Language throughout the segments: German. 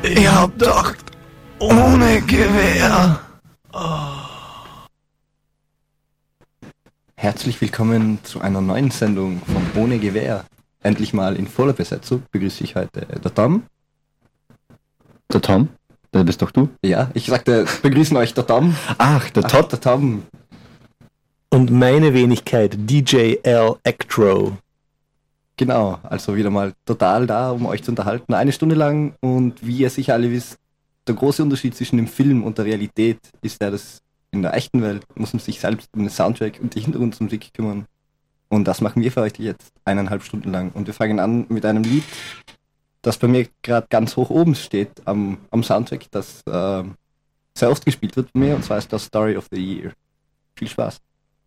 Ihr habt doch ohne Gewehr. Herzlich willkommen zu einer neuen Sendung von Ohne Gewehr. Endlich mal in voller Besetzung begrüße ich heute der Tom. Der Tom? Der bist doch du? Ja, ich sagte, begrüßen euch der Tom. Ach, der Tom. Und meine Wenigkeit, DJ L. Electro. Genau, also wieder mal total da, um euch zu unterhalten. 1 Stunde lang, und wie ihr sicher alle wisst, der große Unterschied zwischen dem Film und der Realität ist ja, dass in der echten Welt muss man sich selbst um den Soundtrack und die Hintergrundmusik kümmern. Und das machen wir für euch jetzt 1,5 Stunden lang. Und wir fangen an mit einem Lied, das bei mir gerade ganz hoch oben steht am Soundtrack, das sehr oft gespielt wird bei mir, und zwar ist das Story of the Year. Viel Spaß.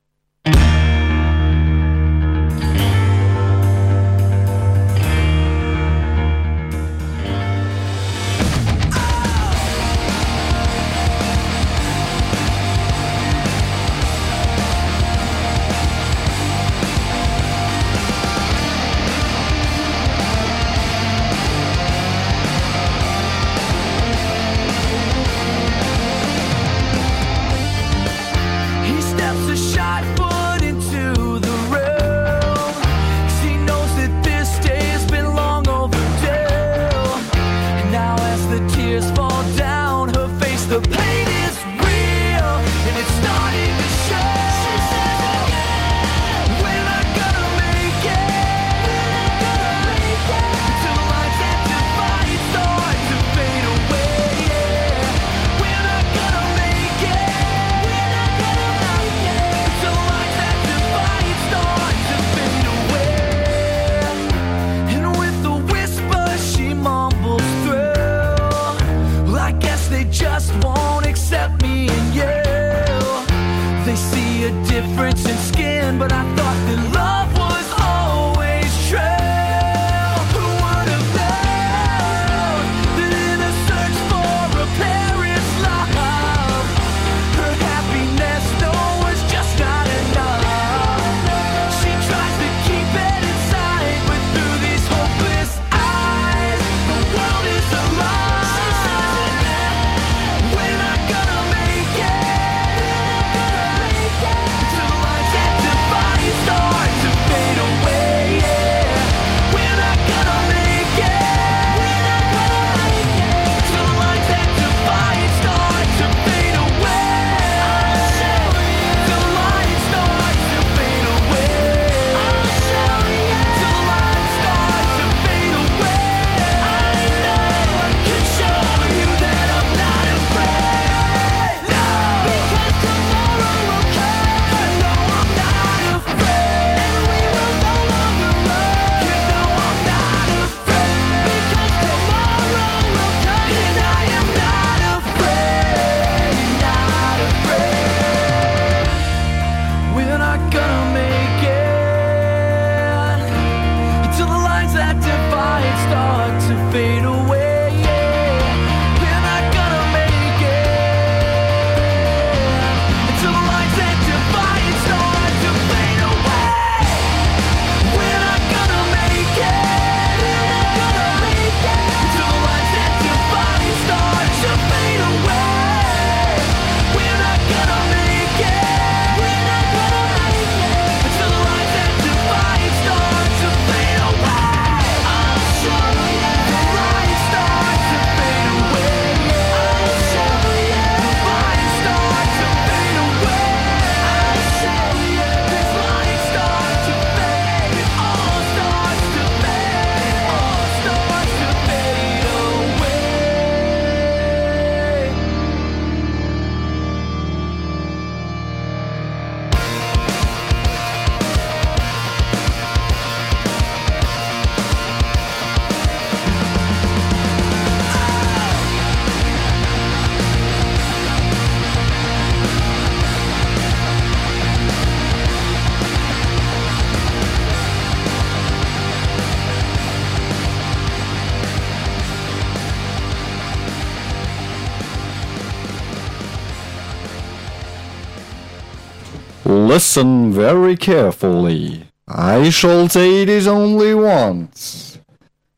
Listen very carefully. I shall say this only once.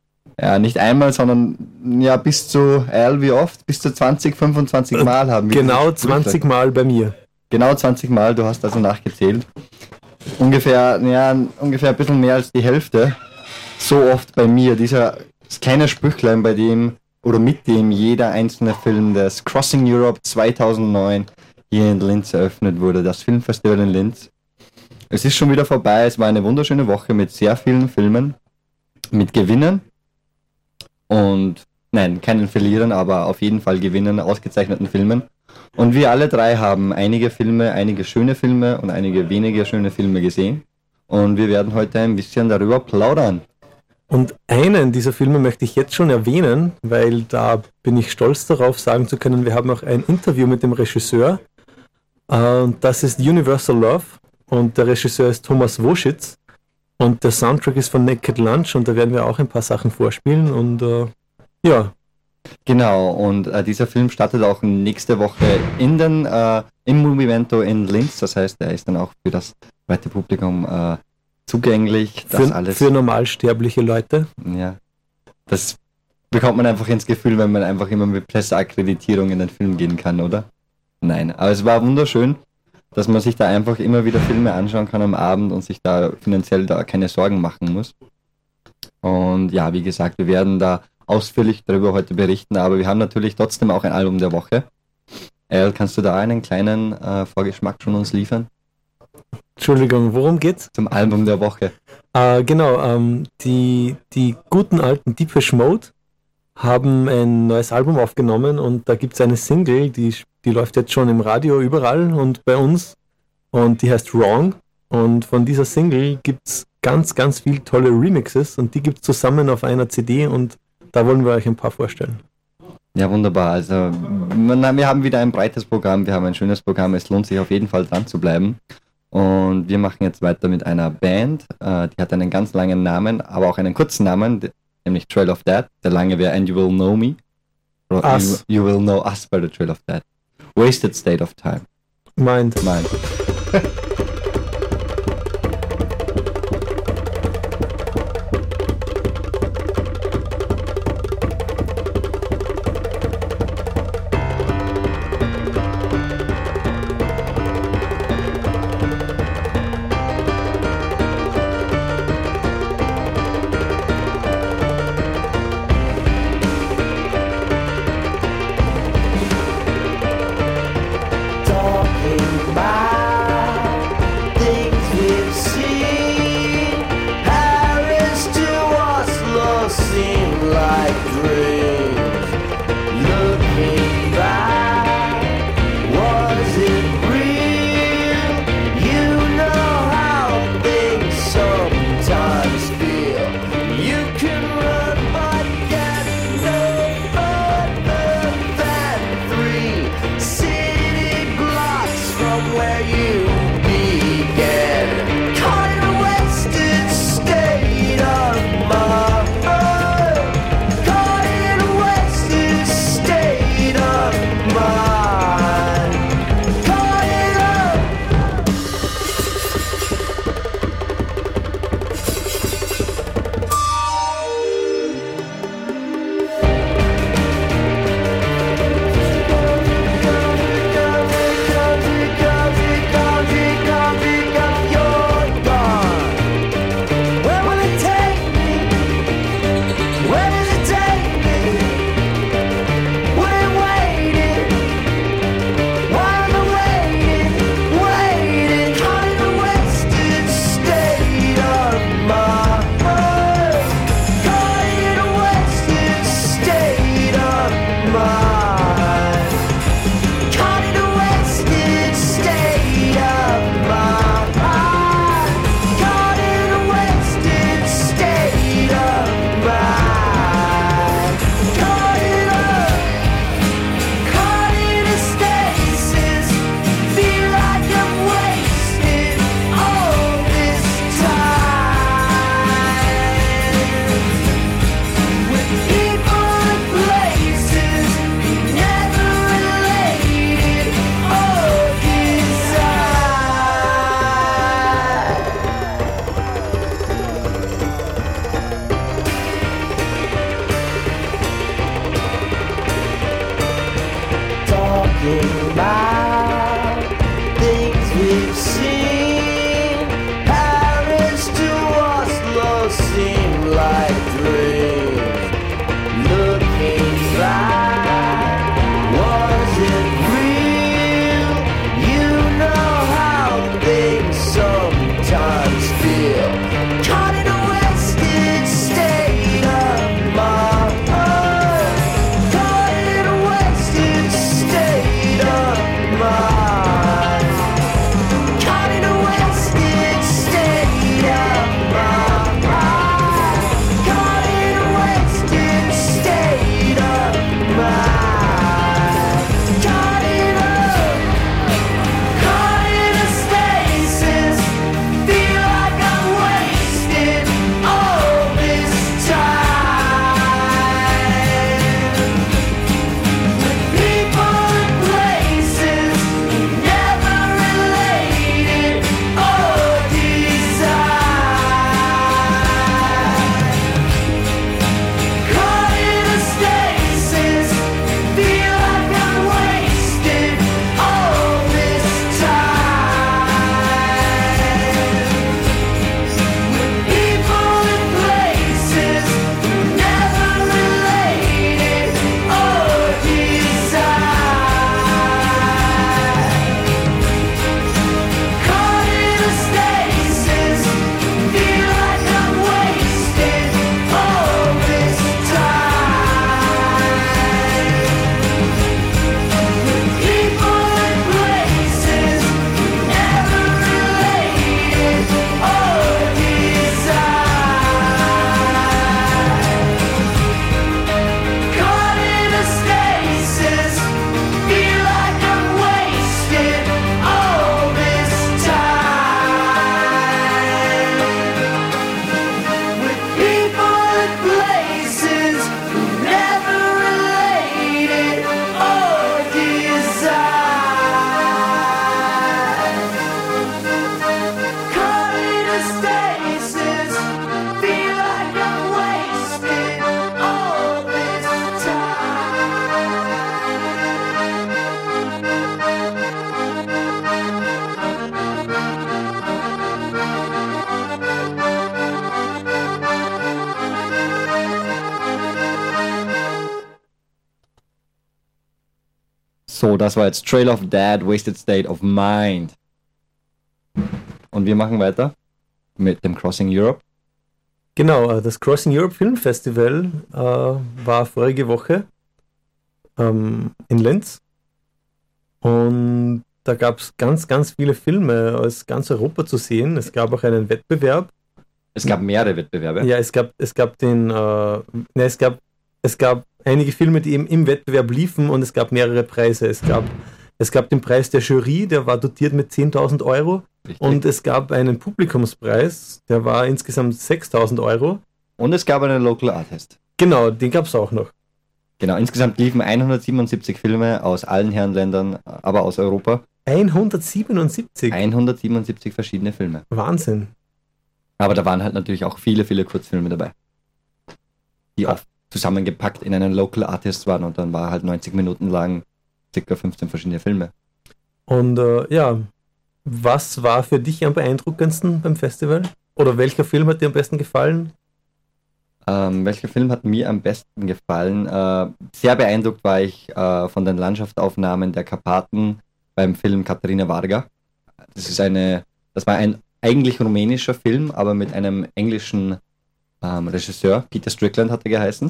Ja, nicht einmal, sondern ja bis zu, wie oft? Bis zu 20, 25 Mal haben wir. Genau 20 Mal bei mir. Genau 20 Mal, du hast also nachgezählt. Ungefähr ein bisschen mehr als die Hälfte. So oft bei mir. Das kleine Sprüchlein, bei dem oder mit dem jeder einzelne Film des Crossing Europe 2009 hier in Linz eröffnet wurde, das Filmfestival in Linz. Es ist schon wieder vorbei, es war eine wunderschöne Woche mit sehr vielen Filmen, mit Gewinnen und, nein, keinen Verlierern, aber auf jeden Fall Gewinnen, ausgezeichneten Filmen. Und wir alle drei haben einige schöne Filme und einige weniger schöne Filme gesehen. Und wir werden heute ein bisschen darüber plaudern. Und einen dieser Filme möchte ich jetzt schon erwähnen, weil da bin ich stolz darauf, sagen zu können, wir haben auch ein Interview mit dem Regisseur. Und das ist Universal Love und der Regisseur ist Thomas Woschitz. Und der Soundtrack ist von Naked Lunch und da werden wir auch ein paar Sachen vorspielen und ja. Genau, und dieser Film startet auch nächste Woche im Movimento in Linz, das heißt, er ist dann auch für das breite Publikum zugänglich. Für normalsterbliche Leute. Ja, das bekommt man einfach ins Gefühl, wenn man einfach immer mit Presseakkreditierung in den Film gehen kann, oder? Nein, aber es war wunderschön, dass man sich da einfach immer wieder Filme anschauen kann am Abend und sich da finanziell da keine Sorgen machen muss. Und ja, wie gesagt, wir werden da ausführlich darüber heute berichten, aber wir haben natürlich trotzdem auch ein Album der Woche. Kannst du da einen kleinen Vorgeschmack von uns liefern? Entschuldigung, worum geht's? Zum Album der Woche. Die guten alten Depeche Mode haben ein neues Album aufgenommen und da gibt es eine Single, die läuft jetzt schon im Radio überall und bei uns und die heißt Wrong und von dieser Single gibt es ganz, ganz viele tolle Remixes und die gibt es zusammen auf einer CD und da wollen wir euch ein paar vorstellen. Ja, wunderbar. Also wir haben wieder ein breites Programm, wir haben ein schönes Programm, es lohnt sich auf jeden Fall dran zu bleiben. Und wir machen jetzt weiter mit einer Band, die hat einen ganz langen Namen, aber auch einen kurzen Namen, nämlich Trail of Death. Der lange wäre And You Will Know Me. Us. You Will Know Us by the Trail of Death. Wasted State of Time. Mind. Talking about So, das war jetzt Trail of Dead, Wasted State of Mind. Und wir machen weiter mit dem Crossing Europe. Genau, das Crossing Europe Film Festival war vorige Woche in Linz. Und da gab es ganz, ganz viele Filme aus ganz Europa zu sehen. Es gab auch einen Wettbewerb. Es gab mehrere Wettbewerbe. Ja, es gab einige Filme, die eben im Wettbewerb liefen, und es gab mehrere Preise. Es gab den Preis der Jury, der war dotiert mit 10.000 Euro. Richtig. Und es gab einen Publikumspreis, der war insgesamt 6.000 Euro. Und es gab einen Local Artist. Genau, den gab es auch noch. Genau, insgesamt liefen 177 Filme aus allen Herrenländern, aber aus Europa. 177? 177 verschiedene Filme. Wahnsinn. Aber da waren halt natürlich auch viele, viele Kurzfilme dabei. Die oft zusammengepackt in einen Local Artist waren, und dann war halt 90 Minuten lang ca. 15 verschiedene Filme. Und was war für dich am beeindruckendsten beim Festival? Oder welcher Film hat dir am besten gefallen? Welcher Film hat mir am besten gefallen? Sehr beeindruckt war ich von den Landschaftsaufnahmen der Karpaten beim Film Katharina Varga. Das war ein eigentlich rumänischer Film, aber mit einem englischen Regisseur. Peter Strickland hat er geheißen.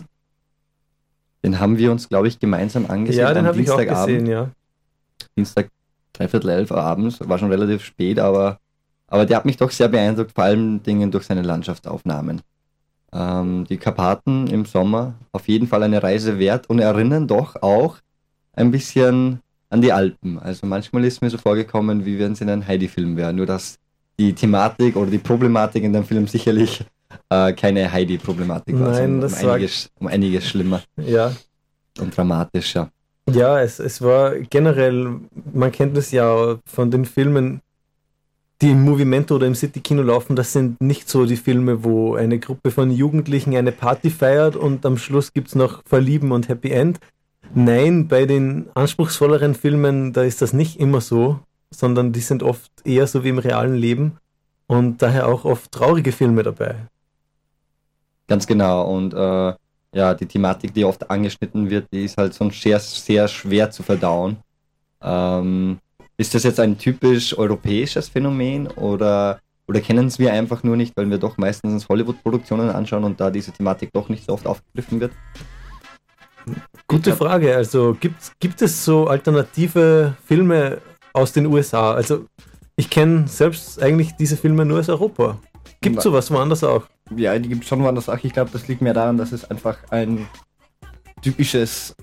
Den haben wir uns, glaube ich, gemeinsam angesehen. Ja, den am habe ich auch Dienstagabend. gesehen, ja. Dienstag 11:15 abends, war schon relativ spät, aber der hat mich doch sehr beeindruckt, vor allen Dingen durch seine Landschaftsaufnahmen. Die Karpaten im Sommer, auf jeden Fall eine Reise wert, und erinnern doch auch ein bisschen an die Alpen. Also manchmal ist mir so vorgekommen, wie wenn es in einem Heidi-Film wäre, nur dass die Thematik oder die Problematik in dem Film sicherlich keine Heidi-Problematik war, Nein, sondern um einiges schlimmer Ja. und dramatischer. Ja, es war generell, man kennt es ja von den Filmen, die im Movimento oder im City-Kino laufen. Das sind nicht so die Filme, wo eine Gruppe von Jugendlichen eine Party feiert und am Schluss gibt es noch Verlieben und Happy End. Nein, bei den anspruchsvolleren Filmen, da ist das nicht immer so, sondern die sind oft eher so wie im realen Leben, und daher auch oft traurige Filme dabei. Ganz genau, und die Thematik, die oft angeschnitten wird, die ist halt sonst sehr, sehr schwer zu verdauen. Ist das jetzt ein typisch europäisches Phänomen, oder kennen es wir einfach nur nicht, weil wir doch meistens Hollywood-Produktionen anschauen und da diese Thematik doch nicht so oft aufgegriffen wird? Gute Frage, also gibt es so alternative Filme aus den USA? Also ich kenne selbst eigentlich diese Filme nur aus Europa. Gibt es sowas woanders auch? Ja, die gibt es schon woanders auch. Ich glaube, das liegt mehr daran, dass es einfach ein typisches,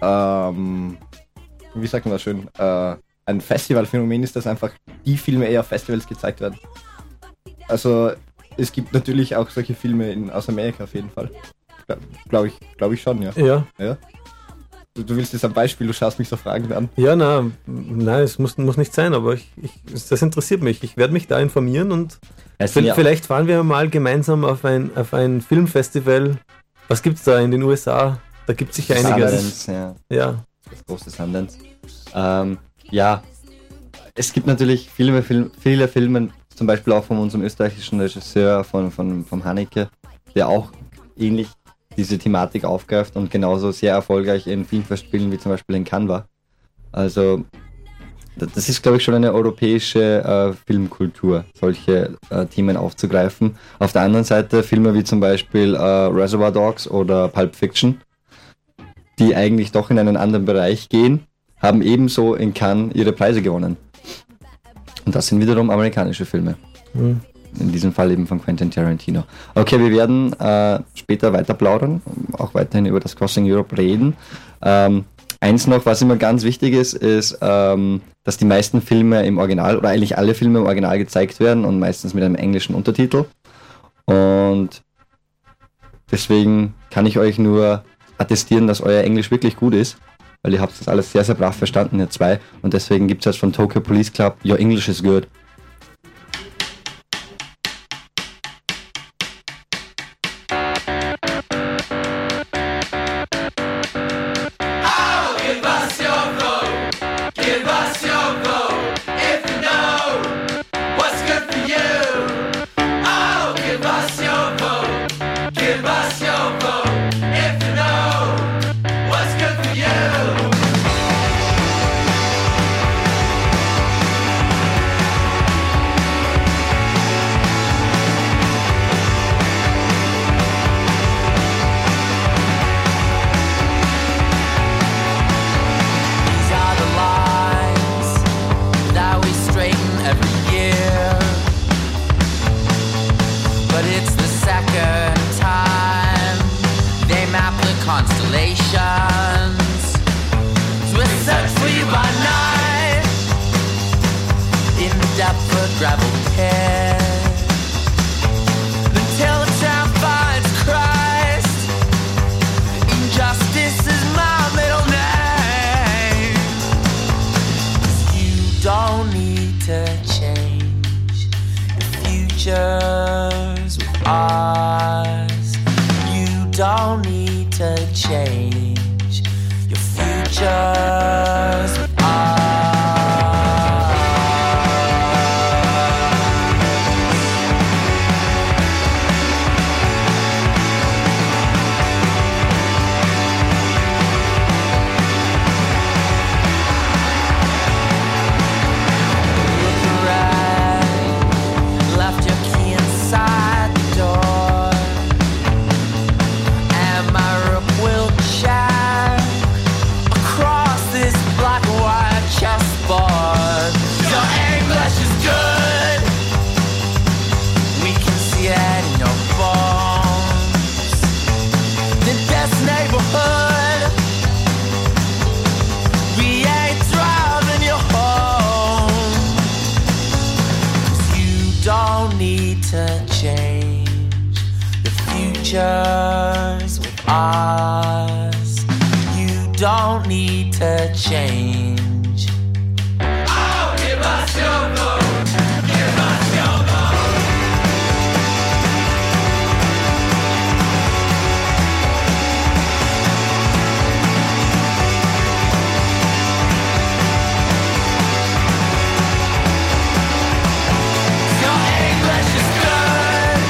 wie sagt man das schön, ein Festivalphänomen ist, dass einfach die Filme eher auf Festivals gezeigt werden. Also es gibt natürlich auch solche Filme aus Amerika auf jeden Fall. Glaube ich schon, ja. Ja. Du willst jetzt ein Beispiel, du schaust mich so Fragen an. Ja, nein, es muss nicht sein, aber das interessiert mich. Ich werde mich da informieren, und vielleicht fahren wir mal gemeinsam auf ein Filmfestival. Was gibt es da in den USA? Da gibt es sicher einiges. Sundance, ja. Das große Sundance. Es gibt natürlich viele Filme, zum Beispiel auch von unserem österreichischen Regisseur, vom Haneke, der auch ähnlich diese Thematik aufgreift und genauso sehr erfolgreich in Filmfestspielen wie zum Beispiel in Cannes war. Also das ist, glaube ich, schon eine europäische Filmkultur, solche Themen aufzugreifen. Auf der anderen Seite Filme wie zum Beispiel Reservoir Dogs oder Pulp Fiction, die eigentlich doch in einen anderen Bereich gehen, haben ebenso in Cannes ihre Preise gewonnen. Und das sind wiederum amerikanische Filme. Mhm. In diesem Fall eben von Quentin Tarantino. Okay, wir werden später weiter plaudern, auch weiterhin über das Crossing Europe reden. Eins noch, was immer ganz wichtig ist, dass die meisten Filme im Original, oder eigentlich alle Filme im Original gezeigt werden und meistens mit einem englischen Untertitel. Und deswegen kann ich euch nur attestieren, dass euer Englisch wirklich gut ist, weil ihr habt das alles sehr, sehr brav verstanden, ihr zwei. Und deswegen gibt es jetzt von Tokyo Police Club Your English is Good. record time. They map the constellations. So we search for you by night in the Deptford gravel pit until the town finds Christ. Injustice is my middle name. 'Cause you don't need to change your futures with ours. You don't need to change your futures with ours. Futures with ours. You don't need to change. Oh, give us your vote. Give us your vote. Your English is good.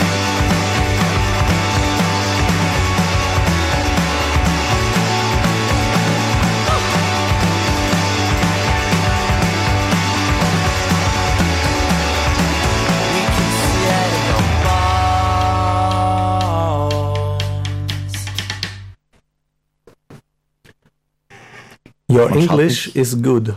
Your English is good.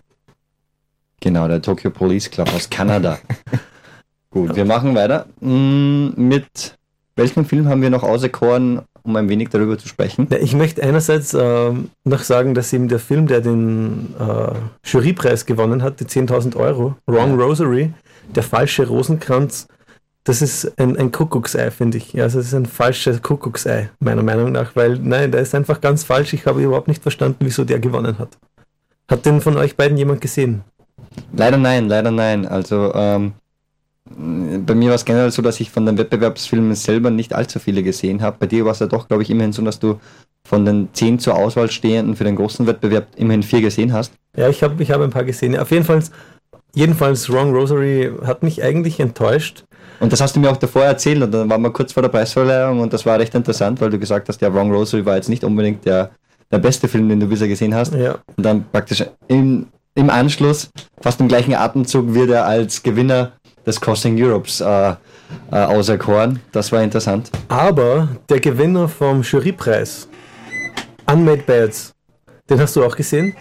Genau, der Tokyo Police Club aus Kanada. Gut, wir machen weiter. Mit welchem Film haben wir noch auserkoren, um ein wenig darüber zu sprechen? Ja, ich möchte einerseits noch sagen, dass eben der Film, der den Jurypreis gewonnen hat, die 10.000 Euro, Wrong Rosary, der falsche Rosenkranz, das ist ein Kuckucksei, finde ich. Also es ist ein falsches Kuckucksei, meiner Meinung nach, weil, nein, der ist einfach ganz falsch. Ich habe überhaupt nicht verstanden, wieso der gewonnen hat. Hat den von euch beiden jemand gesehen? Leider nein. Also bei mir war es generell so, dass ich von den Wettbewerbsfilmen selber nicht allzu viele gesehen habe. Bei dir war es ja doch, glaube ich, immerhin so, dass du von den 10 zur Auswahl stehenden für den großen Wettbewerb immerhin 4 gesehen hast. Ja, ich hab ein paar gesehen. Ja, auf jedenfalls Wrong Rosary hat mich eigentlich enttäuscht. Und das hast du mir auch davor erzählt und dann waren wir kurz vor der Preisverleihung und das war recht interessant, weil du gesagt hast, ja, Wrong Rosary war jetzt nicht unbedingt der beste Film, den du bisher gesehen hast. Ja. Und dann praktisch im Anschluss, fast im gleichen Atemzug, wird er als Gewinner des Crossing Europes auserkoren. Das war interessant. Aber der Gewinner vom Jurypreis, Unmade Beds, den hast du auch gesehen?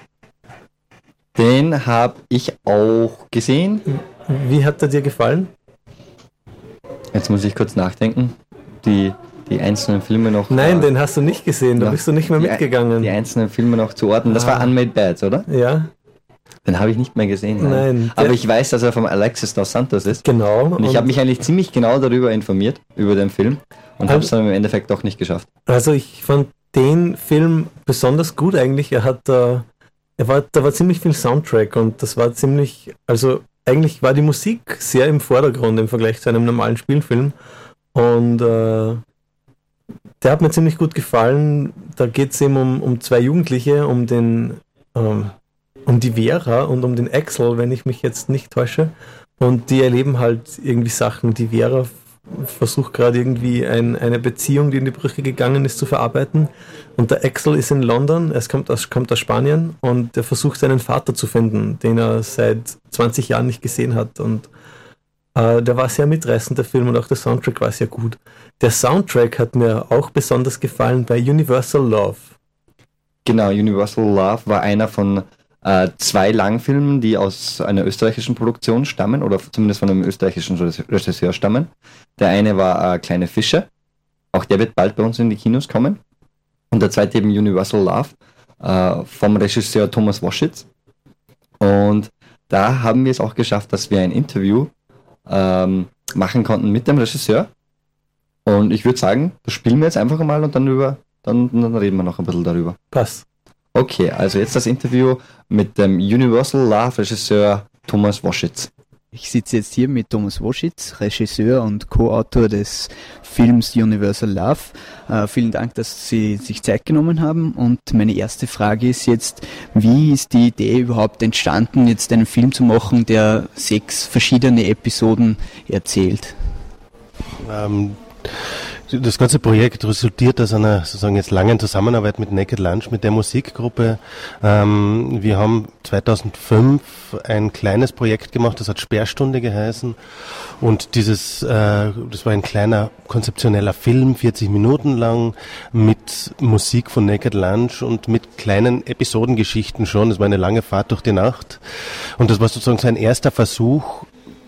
Den habe ich auch gesehen. Wie hat er dir gefallen? Jetzt muss ich kurz nachdenken. Die einzelnen Filme noch... Nein, den hast du nicht gesehen, da bist du nicht mehr mitgegangen. Die einzelnen Filme noch zu ordnen. Das war Unmade Beds, oder? Ja. Den habe ich nicht mehr gesehen. Nein. Aber ich weiß, dass er vom Alexis dos Santos ist. Genau. Und ich habe mich eigentlich ziemlich genau darüber informiert, über den Film. Und habe es dann im Endeffekt doch nicht geschafft. Also ich fand den Film besonders gut eigentlich. Da war ziemlich viel Soundtrack und das war ziemlich... Also eigentlich war die Musik sehr im Vordergrund im Vergleich zu einem normalen Spielfilm. Und der hat mir ziemlich gut gefallen. Da geht es eben um 2 Jugendliche, um die Vera und um den Axel, wenn ich mich jetzt nicht täusche. Und die erleben halt irgendwie Sachen. Die Vera versucht gerade irgendwie eine Beziehung, die in die Brüche gegangen ist, zu verarbeiten. Und der Axel ist in London, kommt aus Spanien und er versucht seinen Vater zu finden, den er seit 20 Jahren nicht gesehen hat. Und der war sehr mitreißend, der Film, und auch der Soundtrack war sehr gut. Der Soundtrack hat mir auch besonders gefallen bei Universal Love. Genau, Universal Love war einer von 2 Langfilmen, die aus einer österreichischen Produktion stammen oder zumindest von einem österreichischen Regisseur stammen. Der eine war Kleine Fische, auch der wird bald bei uns in die Kinos kommen. Und der zweite eben Universal Love vom Regisseur Thomas Woschitz. Und da haben wir es auch geschafft, dass wir ein Interview machen konnten mit dem Regisseur. Und ich würde sagen, das spielen wir jetzt einfach mal und dann reden wir noch ein bisschen darüber. Passt. Okay, also jetzt das Interview mit dem Universal Love Regisseur Thomas Woschitz. Ich sitze jetzt hier mit Thomas Woschitz, Regisseur und Co-Autor des Films Universal Love. Vielen Dank, dass Sie sich Zeit genommen haben. Und meine erste Frage ist jetzt, wie ist die Idee überhaupt entstanden, jetzt einen Film zu machen, der 6 verschiedene Episoden erzählt? Das ganze Projekt resultiert aus einer sozusagen jetzt langen Zusammenarbeit mit Naked Lunch, mit der Musikgruppe. Wir haben 2005 ein kleines Projekt gemacht, das hat Sperrstunde geheißen. Und das war ein kleiner konzeptioneller Film, 40 Minuten lang, mit Musik von Naked Lunch und mit kleinen Episodengeschichten schon. Das war eine lange Fahrt durch die Nacht. Und das war sozusagen sein erster Versuch,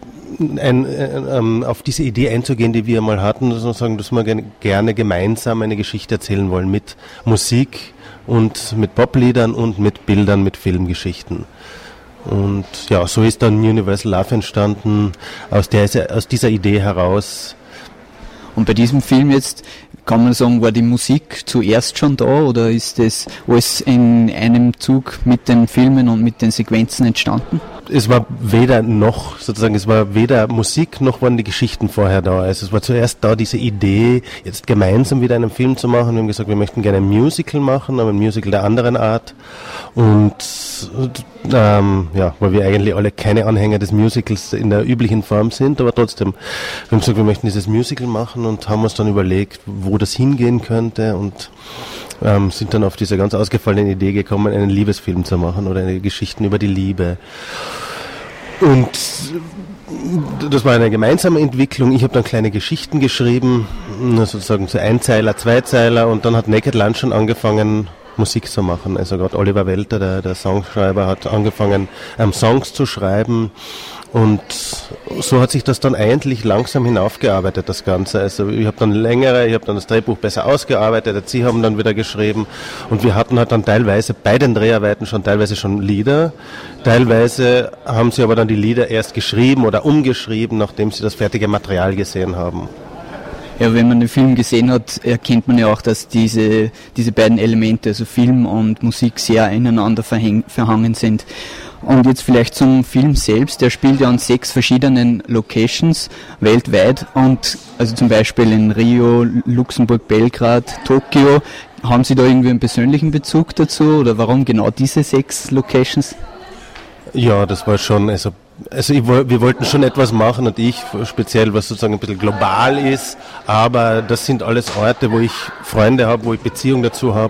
auf diese Idee einzugehen, die wir mal hatten, sozusagen, dass wir gerne gemeinsam eine Geschichte erzählen wollen mit Musik und mit Popliedern und mit Bildern, mit Filmgeschichten. Und ja, so ist dann Universal Love entstanden, aus dieser Idee heraus. Und bei diesem Film jetzt, kann man sagen, war die Musik zuerst schon da oder ist das alles in einem Zug mit den Filmen und mit den Sequenzen entstanden? Es war weder Musik noch waren die Geschichten vorher da. Also es war zuerst da diese Idee, jetzt gemeinsam wieder einen Film zu machen. Wir haben gesagt, wir möchten gerne ein Musical machen, aber ein Musical der anderen Art. Und weil wir eigentlich alle keine Anhänger des Musicals in der üblichen Form sind, aber trotzdem, wir haben gesagt, wir möchten dieses Musical machen und haben uns dann überlegt, wo das hingehen könnte und sind dann auf diese ganz ausgefallene Idee gekommen, einen Liebesfilm zu machen oder eine Geschichten über die Liebe. Und das war eine gemeinsame Entwicklung. Ich habe dann kleine Geschichten geschrieben, sozusagen so Einzeiler, Zweizeiler, und dann hat Naked Lunch schon angefangen, Musik zu machen. Also gerade Oliver Welter, der Songschreiber, hat angefangen, Songs zu schreiben. Und so hat sich das dann eigentlich langsam hinaufgearbeitet, das Ganze. Also ich habe dann das Drehbuch besser ausgearbeitet, Sie haben dann wieder geschrieben und wir hatten halt dann teilweise bei den Dreharbeiten teilweise schon Lieder. Teilweise haben sie aber dann die Lieder erst geschrieben oder umgeschrieben, nachdem sie das fertige Material gesehen haben. Ja, wenn man den Film gesehen hat, erkennt man ja auch, dass diese beiden Elemente, also Film und Musik, sehr ineinander verhangen sind. Und jetzt vielleicht zum Film selbst, der spielt ja an 6 verschiedenen Locations weltweit und also zum Beispiel in Rio, Luxemburg, Belgrad, Tokio. Haben Sie da irgendwie einen persönlichen Bezug dazu oder warum genau diese 6 Locations? Ja, das war schon, wir wollten schon etwas machen und ich speziell, was sozusagen ein bisschen global ist, aber das sind alles Orte, wo ich Freunde habe, wo ich Beziehung dazu habe,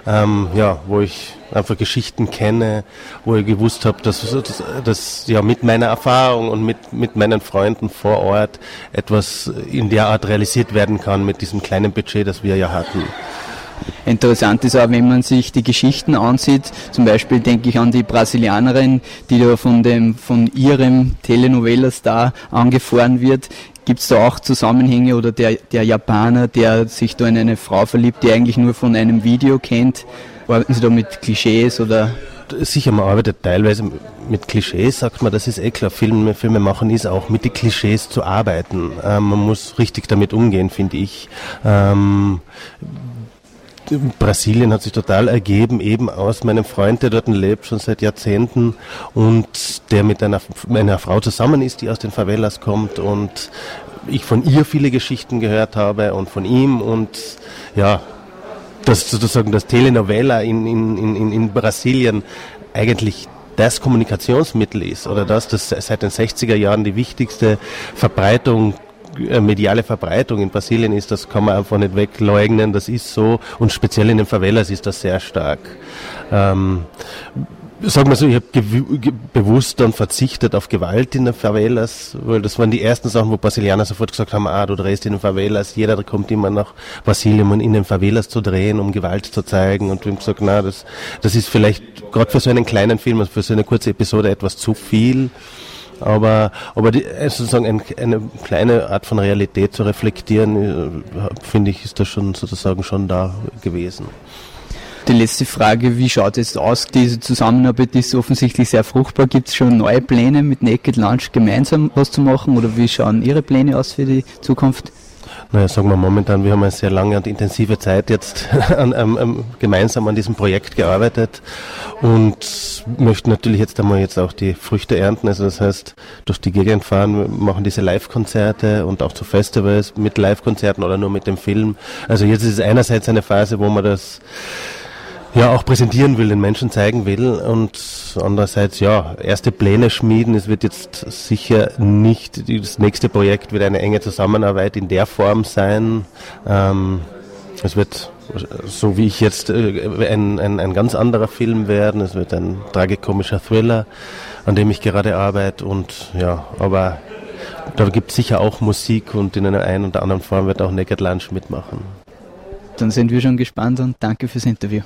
wo ich einfach Geschichten kenne, wo ich gewusst habe, dass mit meiner Erfahrung und mit meinen Freunden vor Ort etwas in der Art realisiert werden kann mit diesem kleinen Budget, das wir ja hatten. Interessant ist auch, wenn man sich die Geschichten ansieht, zum Beispiel denke ich an die Brasilianerin, die da von ihrem Telenovela-Star angefahren wird. Gibt es da auch Zusammenhänge oder der Japaner, der sich da in eine Frau verliebt, die eigentlich nur von einem Video kennt? Arbeiten Sie da mit Klischees oder? Sicher, man arbeitet teilweise mit Klischees, sagt man, das ist eh klar. Filme machen ist auch mit den Klischees zu arbeiten. Man muss richtig damit umgehen, finde ich. Brasilien hat sich total ergeben, eben aus meinem Freund, der dort lebt, schon seit Jahrzehnten und der mit einer Frau zusammen ist, die aus den Favelas kommt und ich von ihr viele Geschichten gehört habe und von ihm und ja, dass sozusagen das Telenovela in Brasilien eigentlich das Kommunikationsmittel ist oder das seit den 60er Jahren die wichtigste mediale Verbreitung in Brasilien ist, das kann man einfach nicht wegleugnen, das ist so und speziell in den Favelas ist das sehr stark. Sag mal so, ich habe bewusst dann verzichtet auf Gewalt in den Favelas, weil das waren die ersten Sachen, wo Brasilianer sofort gesagt haben, du drehst in den Favelas, jeder kommt immer nach Brasilien, um in den Favelas zu drehen, um Gewalt zu zeigen, und wir haben gesagt, das ist vielleicht gerade für so einen kleinen Film, also für so eine kurze Episode etwas zu viel, aber sozusagen eine kleine Art von Realität zu reflektieren, finde ich, ist das schon sozusagen schon da gewesen. Die letzte Frage, wie schaut es aus? Diese Zusammenarbeit ist offensichtlich sehr fruchtbar. Gibt es schon neue Pläne, mit Naked Lunch gemeinsam was zu machen, oder wie schauen Ihre Pläne aus für die Zukunft? Naja, sagen wir momentan, wir haben eine sehr lange und intensive Zeit jetzt gemeinsam an diesem Projekt gearbeitet und möchten natürlich jetzt auch die Früchte ernten, also das heißt, durch die Gegend fahren, wir machen diese Live-Konzerte und auch zu Festivals mit Live-Konzerten oder nur mit dem Film. Also jetzt ist es einerseits eine Phase, wo man das auch präsentieren will, den Menschen zeigen will, und andererseits erste Pläne schmieden. Es wird jetzt sicher nicht, das nächste Projekt wird eine enge Zusammenarbeit in der Form sein. Es wird, so wie ich jetzt, ein ganz anderer Film werden. Es wird ein tragikomischer Thriller, an dem ich gerade arbeite, und aber da gibt es sicher auch Musik, und in einer einen oder anderen Form wird auch Naked Lunch mitmachen. Dann sind wir schon gespannt und danke fürs Interview.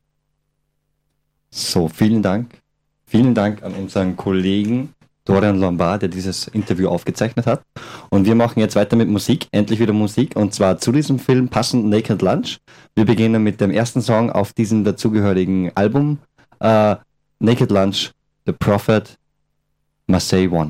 So, vielen Dank. Vielen Dank an unseren Kollegen Dorian Lombard, der dieses Interview aufgezeichnet hat. Und wir machen jetzt weiter mit Musik, endlich wieder Musik, und zwar zu diesem Film passend Naked Lunch. Wir beginnen mit dem ersten Song auf diesem dazugehörigen Album, Naked Lunch, The Prophet, Marseille One.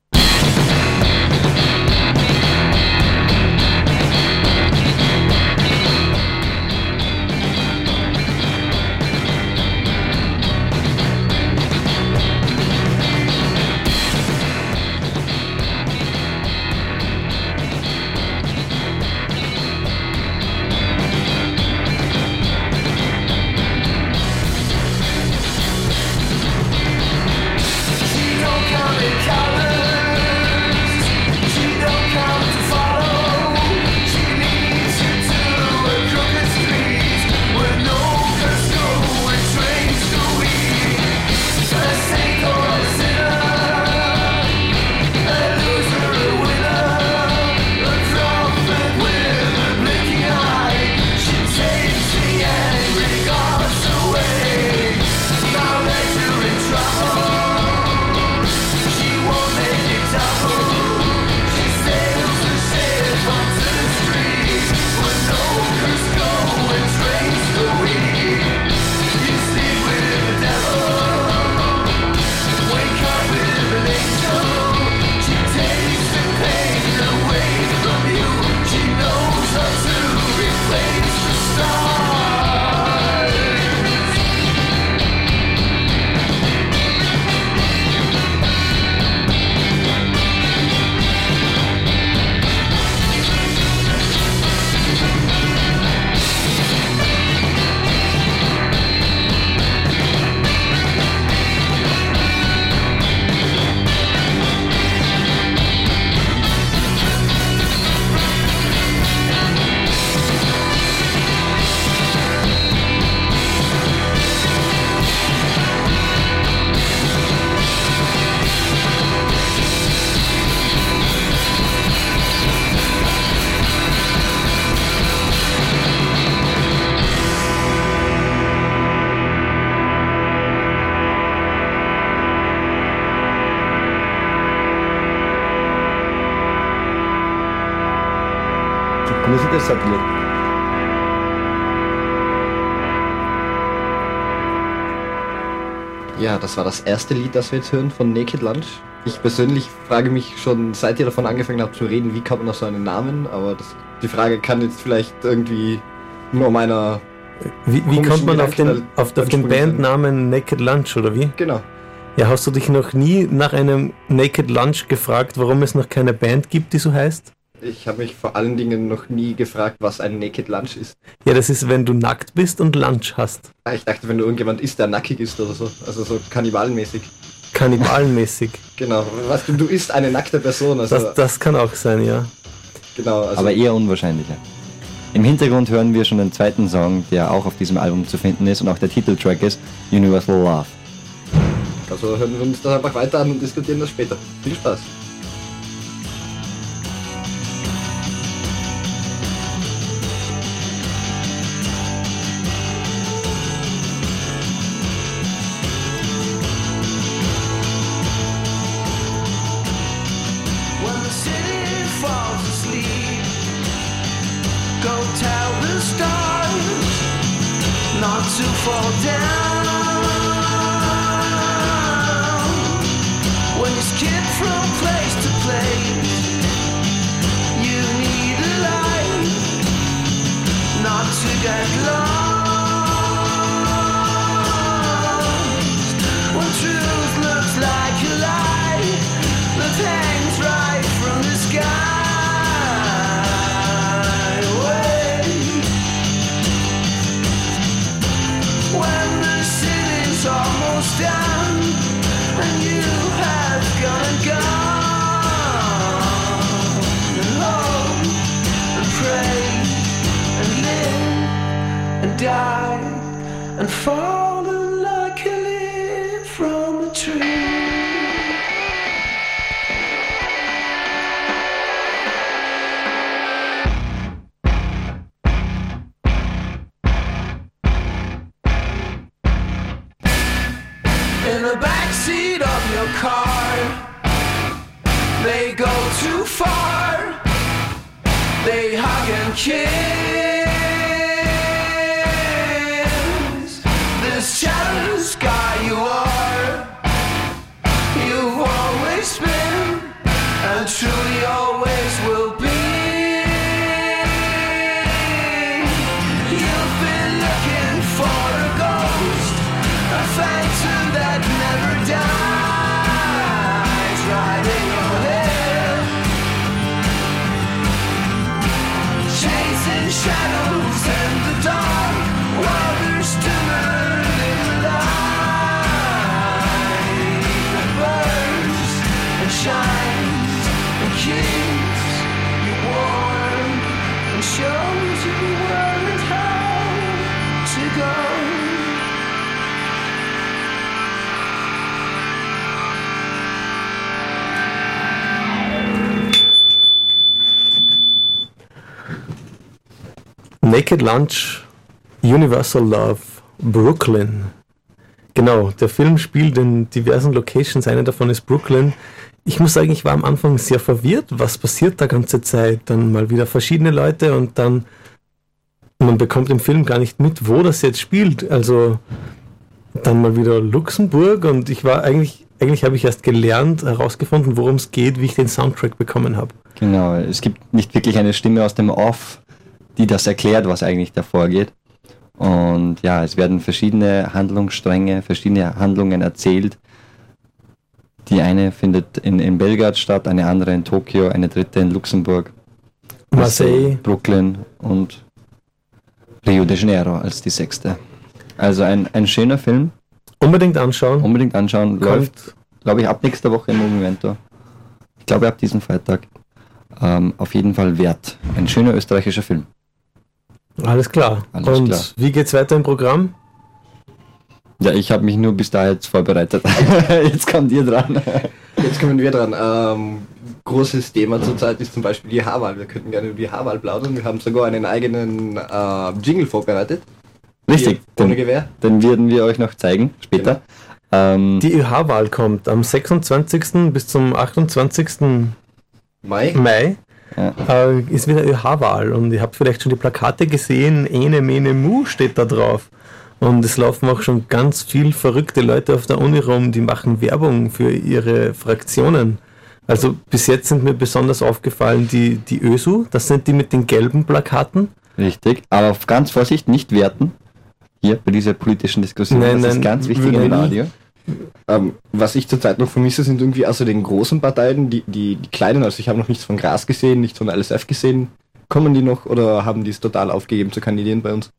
Satellit. Ja, das war das erste Lied, das wir jetzt hören von Naked Lunch. Ich persönlich frage mich schon, seit ihr davon angefangen habt zu reden, wie kommt man auf so einen Namen, aber die Frage kann jetzt vielleicht irgendwie nur meiner... Wie kommt man auf den Bandnamen Naked Lunch, oder wie? Genau. Ja, hast du dich noch nie nach einem Naked Lunch gefragt, warum es noch keine Band gibt, die so heißt? Ich habe mich vor allen Dingen noch nie gefragt, was ein Naked Lunch ist. Ja, das ist, wenn du nackt bist und Lunch hast. Ich dachte, wenn du irgendjemand isst, der nackig ist oder so. Also so kannibalenmäßig. Kannibalenmäßig. Genau. Was, du isst eine nackte Person. Also das kann auch sein, ja. Genau. Also aber eher unwahrscheinlicher. Im Hintergrund hören wir schon den zweiten Song, der auch auf diesem Album zu finden ist und auch der Titeltrack ist, Universal Love. Also hören wir uns das einfach weiter an und diskutieren das später. Viel Spaß. When the city falls asleep, go tell the stars not to fall down. When you skip from place to place, you need a light not to get lost. When truth looks like a lie that hangs right from the sky. Wait. When the city's almost done and you have gone and gone, and hope and pray and live and die and fallen like a leaf from a tree. In the backseat of your car, they go too far, they hug and kiss. This shattered guy you are, you've always been, and truly always will be. You've been looking for a ghost, a phantom that never dies, right in your head, chasing shadows in the dark while they're stirred in the light that burns and shines and keeps you warm and shows you where and how to go. Naked Lunch, Universal Love, Brooklyn. Genau, der Film spielt in diversen Locations, eine davon ist Brooklyn. Ich muss sagen, ich war am Anfang sehr verwirrt, was passiert da ganze Zeit. Dann mal wieder verschiedene Leute und dann, man bekommt im Film gar nicht mit, wo das jetzt spielt. Also dann mal wieder Luxemburg und ich war eigentlich habe ich erst herausgefunden, worum es geht, wie ich den Soundtrack bekommen habe. Genau, es gibt nicht wirklich eine Stimme aus dem Off, die das erklärt, was eigentlich da vorgeht. Und ja, es werden verschiedene Handlungsstränge, verschiedene Handlungen erzählt. Die eine findet in Belgrad statt, eine andere in Tokio, eine dritte in Luxemburg, Marseille, Brooklyn und Rio de Janeiro als die sechste. Also ein schöner Film. Unbedingt anschauen. Läuft, glaube ich, ab nächster Woche im Movimento. Ich glaube, ab diesem Freitag. Auf jeden Fall wert. Ein schöner österreichischer Film. Alles klar. Und klar. wie geht's weiter im Programm? Ja, ich habe mich nur bis da jetzt vorbereitet. Jetzt kommt ihr dran. Jetzt kommen wir dran. Großes Thema zurzeit ist zum Beispiel die Haarwahl. Wir könnten gerne über die Haarwahl plaudern. Wir haben sogar einen eigenen Jingle vorbereitet. Richtig, ohne Gewehr. Den werden wir euch noch zeigen später. Genau. Die ÖH-Wahl kommt am 26. bis zum 28. Mai. Ja. Ist wieder ÖH-Wahl und ihr habt vielleicht schon die Plakate gesehen, Ene Mene Mu steht da drauf. Und es laufen auch schon ganz viel verrückte Leute auf der Uni rum, die machen Werbung für ihre Fraktionen. Also bis jetzt sind mir besonders aufgefallen die ÖSU, das sind die mit den gelben Plakaten. Richtig, aber auf ganz Vorsicht, nicht werten. Hier bei dieser politischen Diskussion, das ist ganz wichtig im Radio. Was ich zurzeit noch vermisse, sind irgendwie außer den großen Parteien, die kleinen, also ich habe noch nichts von Gras gesehen, nichts von LSF gesehen. Kommen die noch oder haben die es total aufgegeben zu kandidieren bei uns?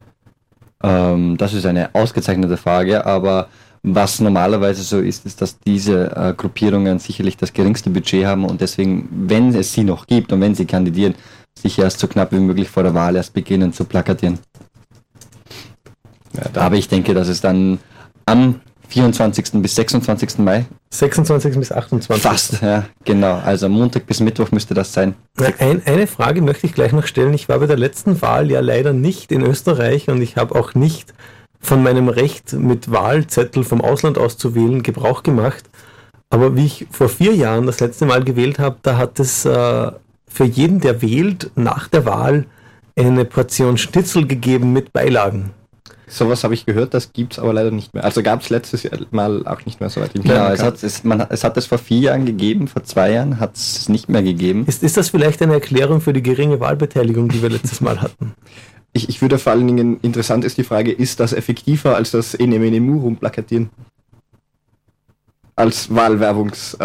Das ist eine ausgezeichnete Frage, aber was normalerweise so ist, ist, dass diese Gruppierungen sicherlich das geringste Budget haben und deswegen, wenn es sie noch gibt und wenn sie kandidieren, sich erst so knapp wie möglich vor der Wahl erst beginnen zu plakatieren. Ja, aber ich denke, dass es dann am 24. bis 26. Mai. 26. bis 28. Fast, ja, genau. Also Montag bis Mittwoch müsste das sein. Eine Frage möchte ich gleich noch stellen. Ich war bei der letzten Wahl ja leider nicht in Österreich und ich habe auch nicht von meinem Recht, mit Wahlzettel vom Ausland aus zu wählen, Gebrauch gemacht. Aber wie ich vor 4 Jahren das letzte Mal gewählt habe, da hat es für jeden, der wählt, nach der Wahl eine Portion Schnitzel gegeben mit Beilagen. Sowas habe ich gehört, das gibt es aber leider nicht mehr. Also gab es letztes Mal auch nicht mehr, soweit ich mich Genau, erinnern kann. es hat es vor 4 Jahren gegeben, vor 2 Jahren hat es nicht mehr gegeben. Ist das vielleicht eine Erklärung für die geringe Wahlbeteiligung, die wir letztes Mal hatten? Ich würde vor allen Dingen, interessant ist die Frage, ist das effektiver als das Ene Mene Mu rumplakatieren? Als Wahlwerbungs...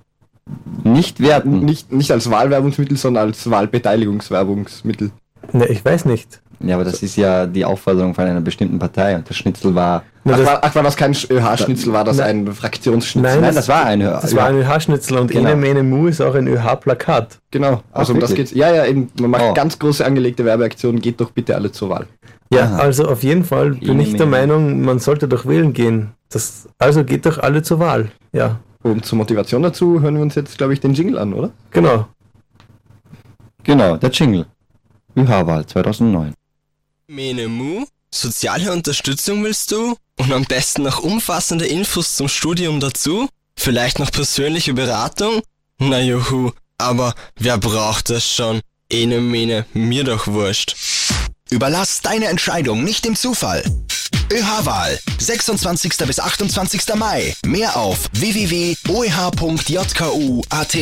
nicht als Wahlwerbungsmittel, sondern als Wahlbeteiligungswerbungsmittel. Ne, ich weiß nicht. Ja, aber das ist ja die Aufforderung von einer bestimmten Partei und der Schnitzel war... War das kein ÖH-Schnitzel, war das ein Fraktionsschnitzel? Nein, das war ein Das war ein ÖH-Schnitzel und Genau. Ene Mene Mu ist auch ein ÖH-Plakat. Genau, also Ach, um das wirklich? geht's. Ja, eben, man macht Oh. ganz große angelegte Werbeaktionen, geht doch bitte alle zur Wahl. Ja, Aha. also auf jeden Fall bin Ene ich der Mene. Meinung, man sollte doch wählen gehen. Also geht doch alle zur Wahl. Ja, Und zur Motivation dazu hören wir uns jetzt, glaube ich, den Jingle an, oder? genau. Genau, der Jingle. ÖH-Wahl 2009. Mene Mu? Soziale Unterstützung willst du? Und am besten noch umfassende Infos zum Studium dazu? Vielleicht noch persönliche Beratung? Na juhu, aber wer braucht das schon? Ene Mene, mir doch wurscht. Überlass deine Entscheidung nicht dem Zufall. ÖH-Wahl, 26. bis 28. Mai. Mehr auf www.oeh.jku.at.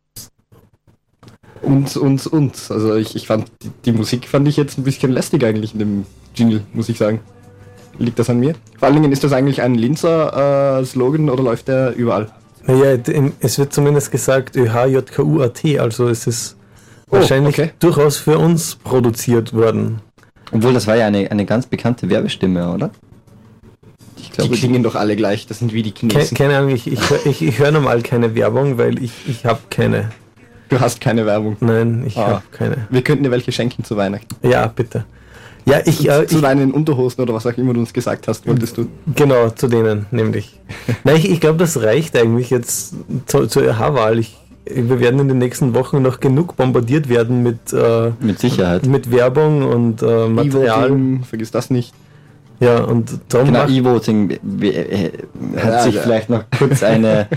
Und. Also ich fand, die Musik fand ich jetzt ein bisschen lästig eigentlich in dem Jingle, muss ich sagen. Liegt das an mir? Vor allen Dingen, ist das eigentlich ein Linzer Slogan oder läuft der überall? Naja, es wird zumindest gesagt ÖH-JKU.at, also es ist wahrscheinlich okay. durchaus für uns produziert worden. Obwohl, das war ja eine ganz bekannte Werbestimme, oder? Ich Die glaube, klingen doch alle gleich, das sind wie die Chinesen. Keine Ahnung, ich höre normal keine Werbung, weil ich habe keine. Du hast keine Werbung. Nein, ich habe keine. Wir könnten dir welche schenken zu Weihnachten. Ja, bitte. Ja, Zu deinen Unterhosen oder was auch immer du uns gesagt hast, wolltest du. Genau, zu denen, nämlich. Nein, ich glaube, das reicht eigentlich jetzt zur ÖH-Wahl. Wir werden in den nächsten Wochen noch genug bombardiert werden mit Sicherheit. mit Werbung und Material. E-Voting, vergiss das nicht. Ja, und darum Genau, macht- E-Voting hat Ja, sich ja. vielleicht noch kurz eine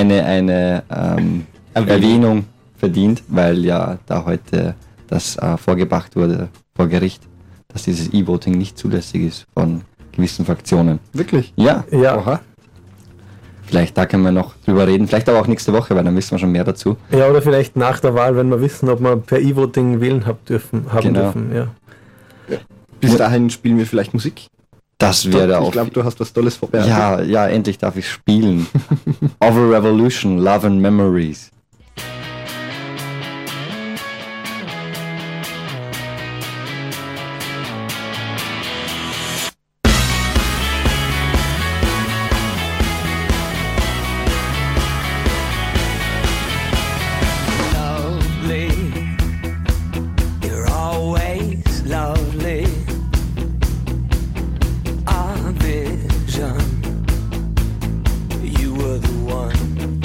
Erwähnung verdient, weil ja da heute das vorgebracht wurde vor Gericht, dass dieses E-Voting nicht zulässig ist von gewissen Fraktionen. Wirklich? Ja, Ja, Oha. vielleicht da können wir noch drüber reden, vielleicht aber auch nächste Woche, weil dann wissen wir schon mehr dazu. ja, oder vielleicht nach der Wahl, wenn wir wissen, ob wir per E-Voting wählen haben Genau. dürfen. Ja. Bis dahin spielen wir vielleicht Musik. Das wäre Ich auch... glaube, du hast was Tolles vorbereitet. Ja, endlich darf ich spielen. Of a Revolution, Love and Memories. Lovely, you're always lovely. Our vision, you were the one.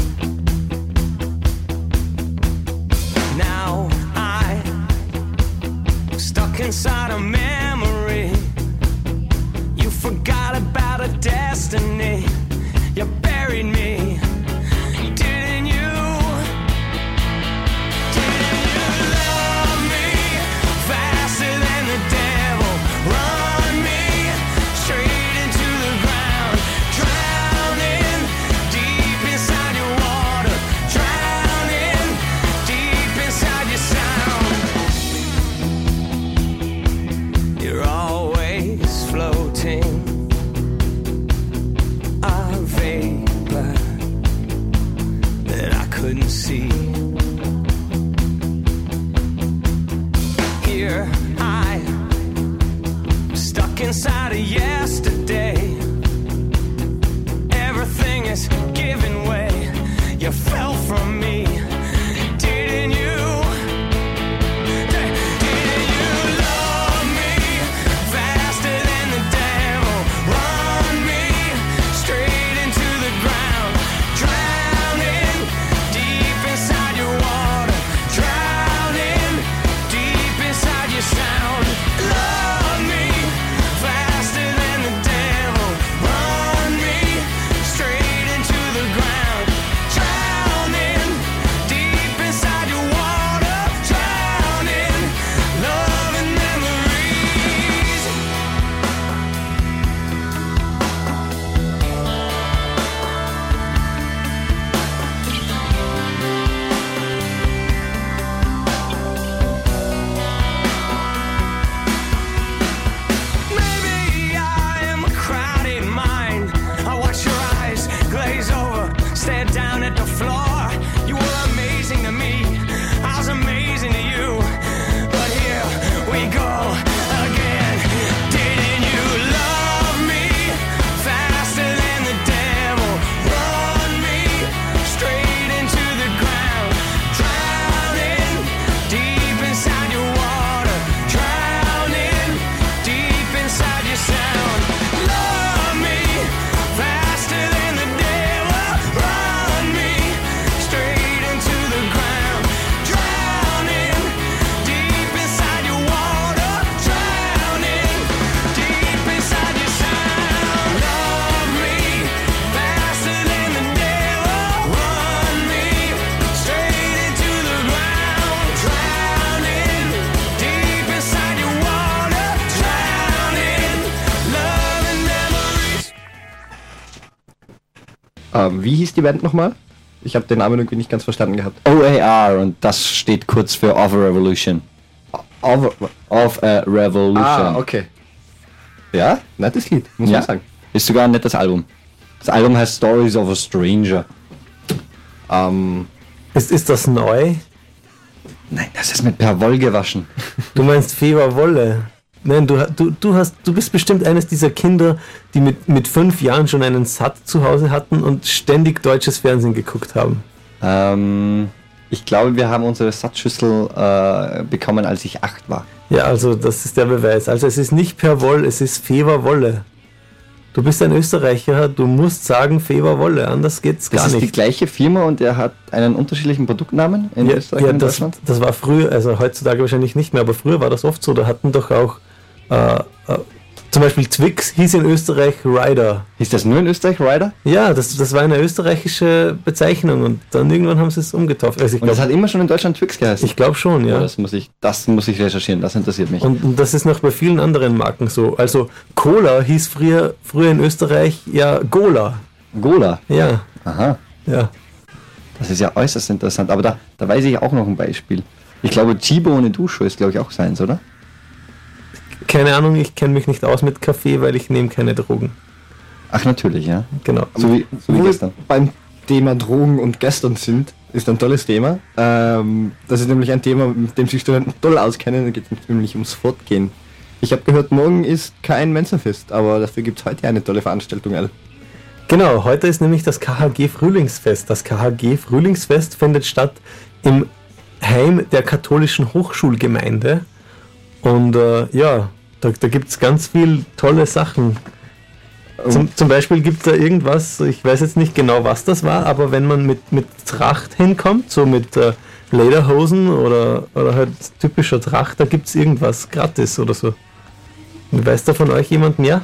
Now I'm stuck inside a memory. You forgot about a destiny. You buried me, didn't you? Didn't you love me faster than the devil? Run me straight into the ground, drowning deep inside your water, drowning deep inside your sound. You're always floating, a vapor that I couldn't see. Here I'm stuck inside of yesterday. Everything is giving way. You fell from me, didn't you? Didn't you love me faster than the devil? Run me straight Wie hieß die Band nochmal? Ich habe den Namen irgendwie nicht ganz verstanden gehabt. OAR, und das steht kurz für Of a Revolution. Of a Revolution. Ah, okay. Ja, nettes Lied, muss man sagen. Ist sogar ein nettes Album. Das Album heißt Stories of a Stranger. Ist das neu? Nein, das ist mit Perwoll gewaschen. Du meinst Feverwolle? Nein, du bist bestimmt eines dieser Kinder, die mit 5 Jahren schon einen SAT zu Hause hatten und ständig deutsches Fernsehen geguckt haben. Ich glaube, wir haben unsere Satzschüssel bekommen, als ich 8 war. Ja, also das ist der Beweis. Also es ist nicht Perwoll, es ist Feverwolle. Du bist ein Österreicher, du musst sagen Feverwolle, anders geht's gar nicht. Das ist die gleiche Firma und er hat einen unterschiedlichen Produktnamen in Österreich und Deutschland? Das war früher, also heutzutage wahrscheinlich nicht mehr, aber früher war das oft so. Da hatten doch auch zum Beispiel Twix hieß in Österreich Ryder. Hieß das nur in Österreich Ryder? Ja, das war eine österreichische Bezeichnung und dann irgendwann haben sie es umgetauft. Also und das hat immer schon in Deutschland Twix geheißen? Ich glaube schon, ja. Oh, das muss ich recherchieren, das interessiert mich. Und das ist noch bei vielen anderen Marken so. Also Cola hieß früher in Österreich ja Gola. Gola? Ja. Aha. Ja. Das ist ja äußerst interessant, aber da weiß ich auch noch ein Beispiel. Ich glaube, Chibo ohne Dusche ist, glaube ich, auch seins, oder? Keine Ahnung, ich kenne mich nicht aus mit Kaffee, weil ich nehme keine Drogen. Ach, natürlich, ja. Genau. So wie gestern. Beim Thema Drogen und gestern sind, ist ein tolles Thema. Das ist nämlich ein Thema, mit dem sich Studenten toll auskennen. Da geht es nämlich ums Fortgehen. Ich habe gehört, morgen ist kein Mensa-Fest, aber dafür gibt es heute eine tolle Veranstaltung, Al. Genau, heute ist nämlich das KHG Frühlingsfest. Das KHG Frühlingsfest findet statt im Heim der katholischen Hochschulgemeinde. Und ja, da gibt es ganz viel tolle Sachen. Zum Beispiel gibt es da irgendwas, ich weiß jetzt nicht genau, was das war, aber wenn man mit Tracht hinkommt, so mit Lederhosen oder halt typischer Tracht, da gibt es irgendwas gratis oder so. Weiß da von euch jemand mehr?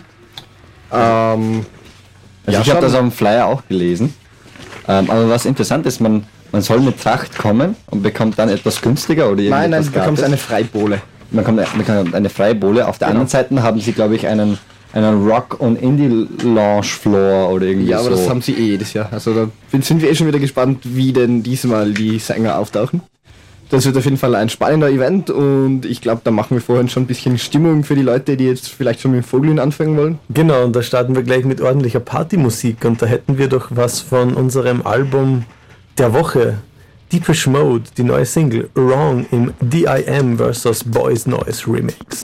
Also ja, ich habe das auf dem Flyer auch gelesen. Aber was interessant ist, man soll mit Tracht kommen und bekommt dann etwas günstiger oder irgendwas. Nein, du bekommst eine Freibowle. Man bekommt eine Freibowle. Auf der anderen Seite haben sie, glaube ich, einen Rock- und Indie-Lounge-Floor oder irgendwie so. Ja, aber das haben sie jedes Jahr. Also da sind wir schon wieder gespannt, wie denn diesmal die Sänger auftauchen. Das wird auf jeden Fall ein spannender Event und ich glaube, da machen wir vorhin schon ein bisschen Stimmung für die Leute, die jetzt vielleicht schon mit dem Vogeln anfangen wollen. Genau, und da starten wir gleich mit ordentlicher Partymusik und da hätten wir doch was von unserem Album der Woche. Depeche Mode, die neue Single Wrong im DIM vs. Boys Noise Remix.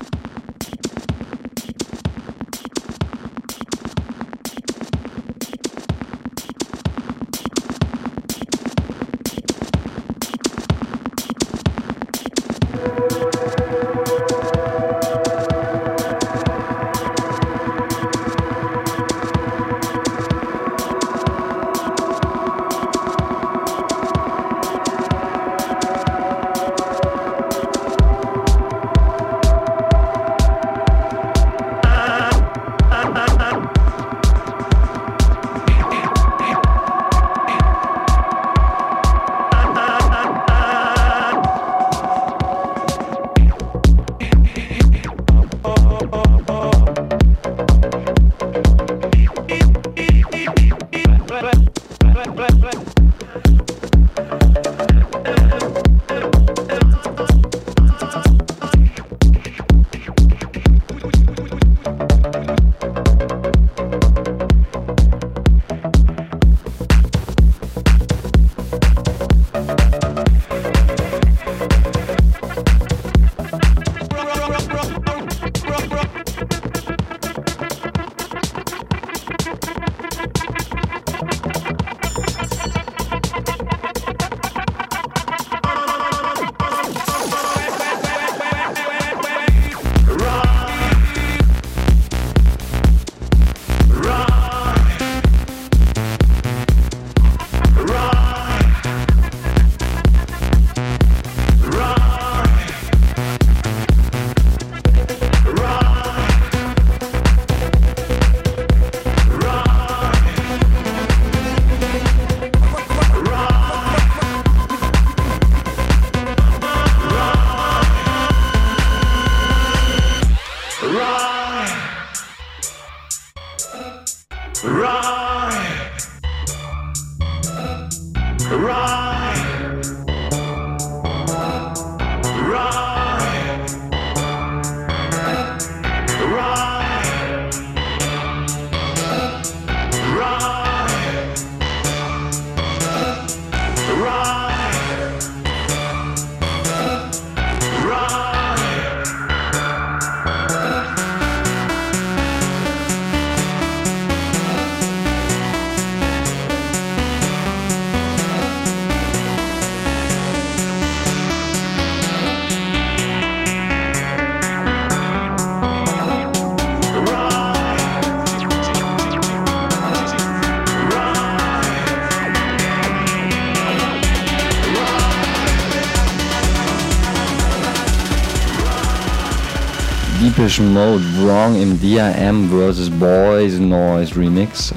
Depeche Mode, Wrong im DRM vs. Boys Noise Remix.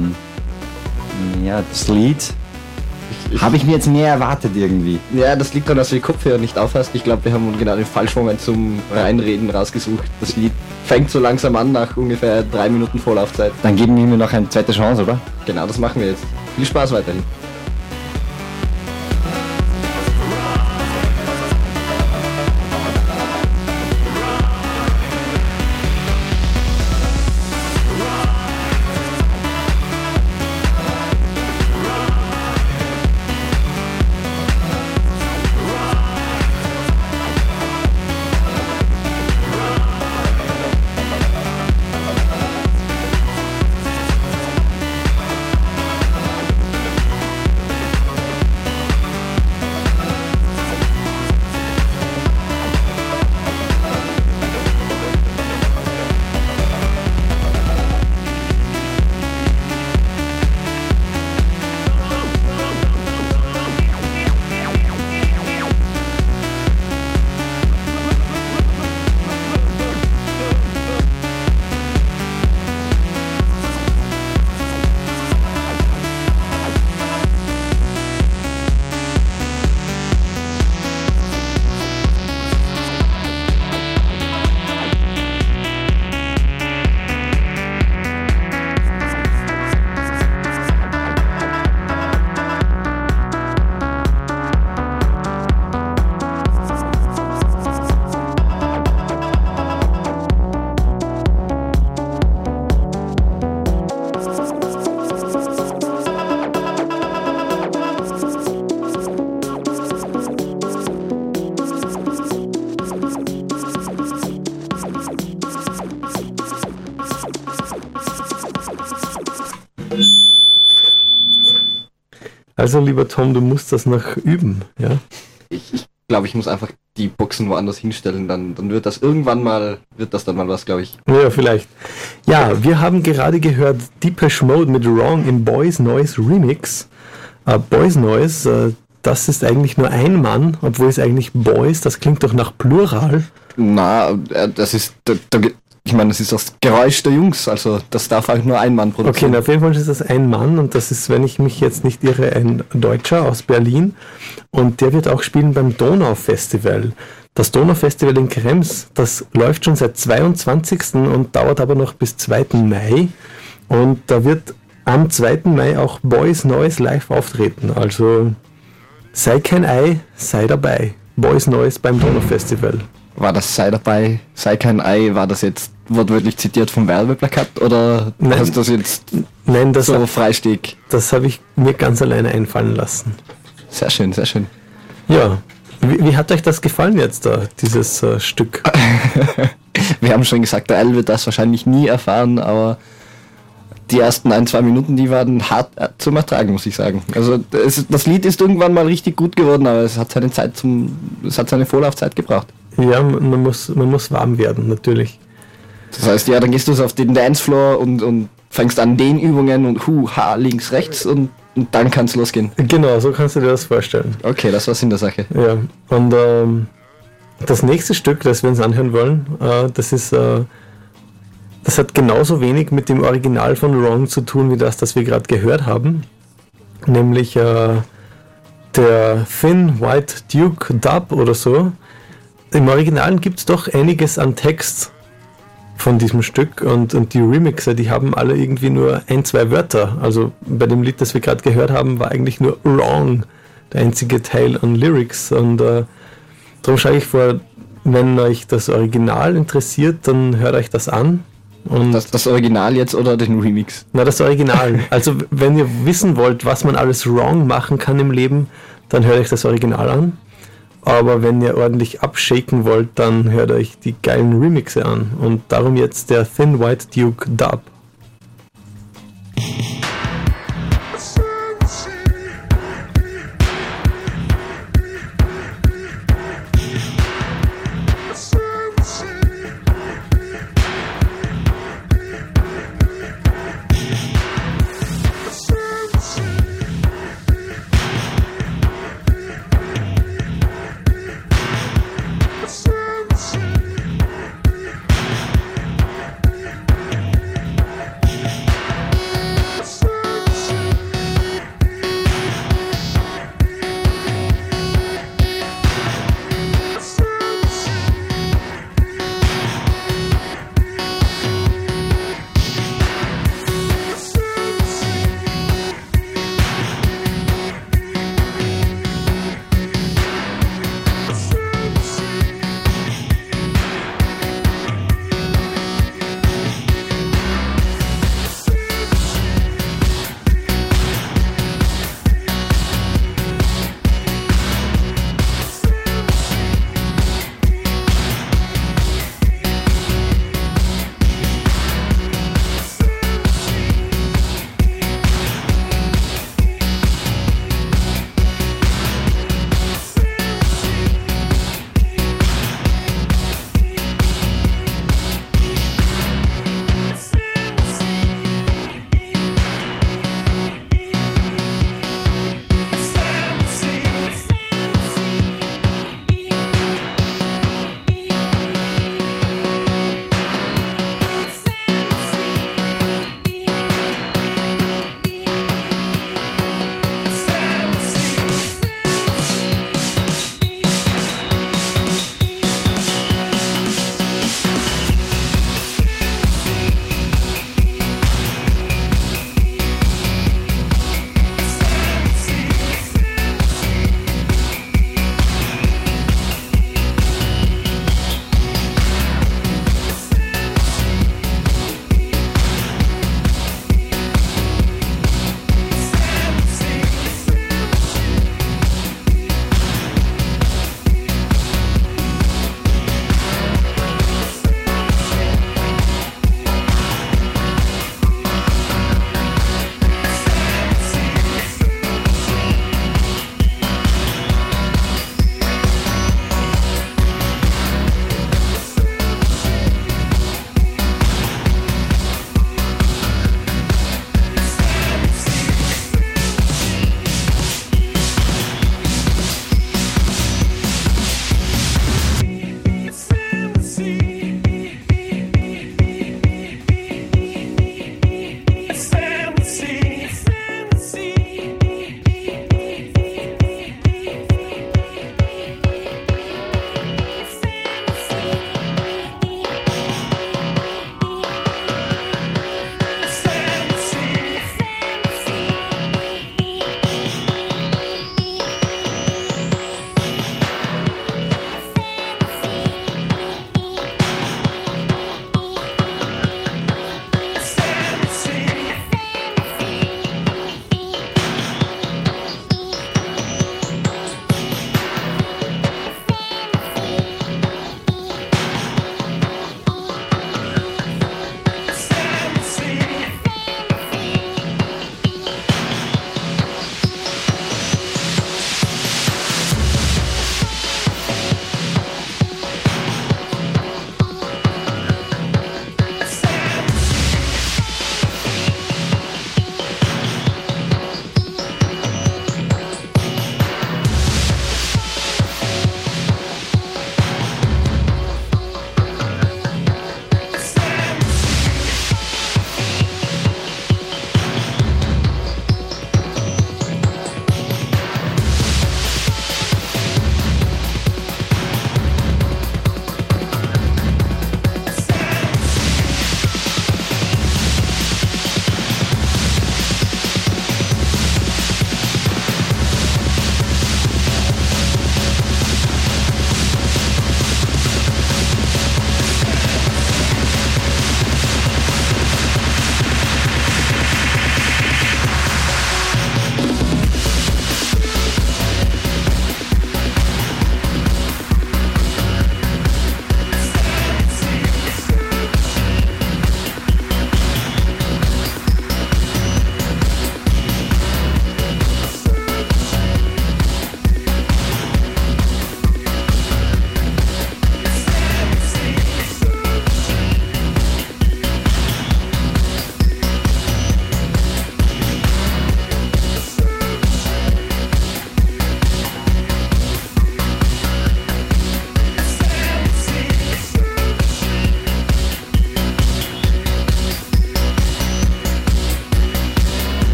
Ja, das Lied habe ich mir jetzt mehr erwartet irgendwie. Ja, das liegt daran, dass du die Kopfhörer nicht aufhast. Ich glaube, wir haben genau den falschen Moment zum Reinreden rausgesucht. Das Lied fängt so langsam an, nach ungefähr 3 Minuten Vorlaufzeit. Dann geben wir mir noch eine zweite Chance, oder? Genau, das machen wir jetzt. Viel Spaß weiterhin. Also lieber Tom, du musst das noch üben, ja? Ich glaube, ich muss einfach die Boxen woanders hinstellen, dann wird das irgendwann mal, was, glaube ich. Ja, vielleicht. Ja, wir haben gerade gehört Depeche Mode mit Wrong im Boys Noise Remix. Boys Noise, das ist eigentlich nur ein Mann, obwohl es eigentlich Boys, das klingt doch nach Plural. Na, das ist, ich meine, das ist das Geräusch der Jungs, also das darf halt nur ein Mann produzieren. Okay, auf jeden Fall ist das ein Mann und das ist, wenn ich mich jetzt nicht irre, ein Deutscher aus Berlin und der wird auch spielen beim Donau-Festival. Das Donau-Festival in Krems, das läuft schon seit 22. und dauert aber noch bis 2. Mai und da wird am 2. Mai auch Boys Noise live auftreten, also sei kein Ei, sei dabei. Boys Noise beim Donau-Festival. War das sei dabei, sei kein Ei, war das jetzt wortwörtlich zitiert vom Werbeplakat oder hast du das jetzt so freistehend? Das habe ich mir ganz alleine einfallen lassen. Sehr schön, sehr schön. Ja, wie hat euch das gefallen jetzt da, dieses Stück? Wir haben schon gesagt, der Al wird das wahrscheinlich nie erfahren, aber die ersten 1-2 Minuten, die waren hart zum Ertragen, muss ich sagen. Also das Lied ist irgendwann mal richtig gut geworden, aber es hat seine Vorlaufzeit gebraucht. Ja, man muss warm werden, natürlich. Das heißt, ja, dann gehst du auf den Dancefloor und fängst an den Übungen und links, rechts und dann kann es losgehen. Genau, so kannst du dir das vorstellen. Okay, das war Sinn der Sache. Ja, und das nächste Stück, das wir uns anhören wollen, das hat genauso wenig mit dem Original von Wrong zu tun, wie das wir gerade gehört haben. Nämlich der Thin White Duke Dub oder so. Im Original gibt es doch einiges an Text von diesem Stück und die Remixer, die haben alle irgendwie nur 1-2 Wörter. Also bei dem Lied, das wir gerade gehört haben, war eigentlich nur Wrong der einzige Teil an Lyrics und darum schlage ich vor, wenn euch das Original interessiert, dann hört euch das an. Und das Original jetzt oder den Remix? Na, das Original. Also wenn ihr wissen wollt, was man alles wrong machen kann im Leben, dann hört euch das Original an. Aber wenn ihr ordentlich abshaken wollt, dann hört euch die geilen Remixe an. Und darum jetzt der Thin White Duke Dub.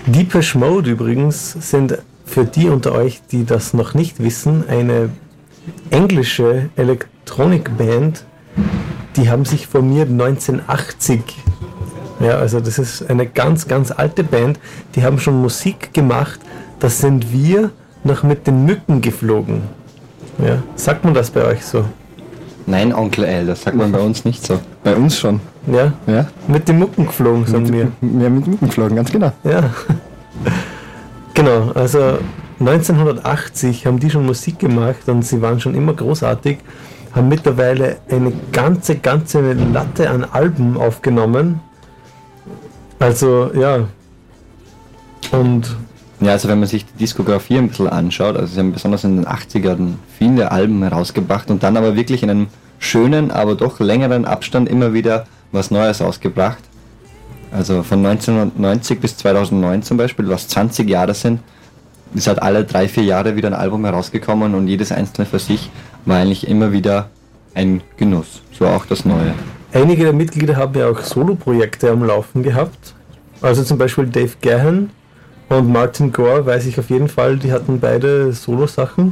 Depeche Mode übrigens sind für die unter euch, die das noch nicht wissen, eine englische Elektronikband. Die haben sich formiert 1980. Ja, also das ist eine ganz, ganz alte Band. Die haben schon Musik gemacht. Das sind wir noch mit den Mücken geflogen. Ja, sagt man das bei euch so? Nein, Onkel L, das sagt man bei uns nicht so. Bei uns schon. Ja? Ja? Mit den Mücken geflogen, sagen wir. Wir mit Mücken geflogen, ganz genau. Ja. Genau, also 1980 haben die schon Musik gemacht und sie waren schon immer großartig, haben mittlerweile eine ganze Latte an Alben aufgenommen. Also, ja. Und Ja, also wenn man sich die Diskografie ein bisschen anschaut, also sie haben besonders in den 80ern viele Alben herausgebracht und dann aber wirklich in einem schönen, aber doch längeren Abstand immer wieder was Neues ausgebracht. Also von 1990 bis 2009 zum Beispiel, was 20 Jahre sind, ist halt alle 3-4 Jahre wieder ein Album herausgekommen und jedes einzelne für sich war eigentlich immer wieder ein Genuss. So auch das Neue. einige der Mitglieder haben ja auch Solo-Projekte am Laufen gehabt. Also zum Beispiel Dave Gahan und Martin Gore, weiß ich auf jeden Fall, die hatten beide Solo-Sachen.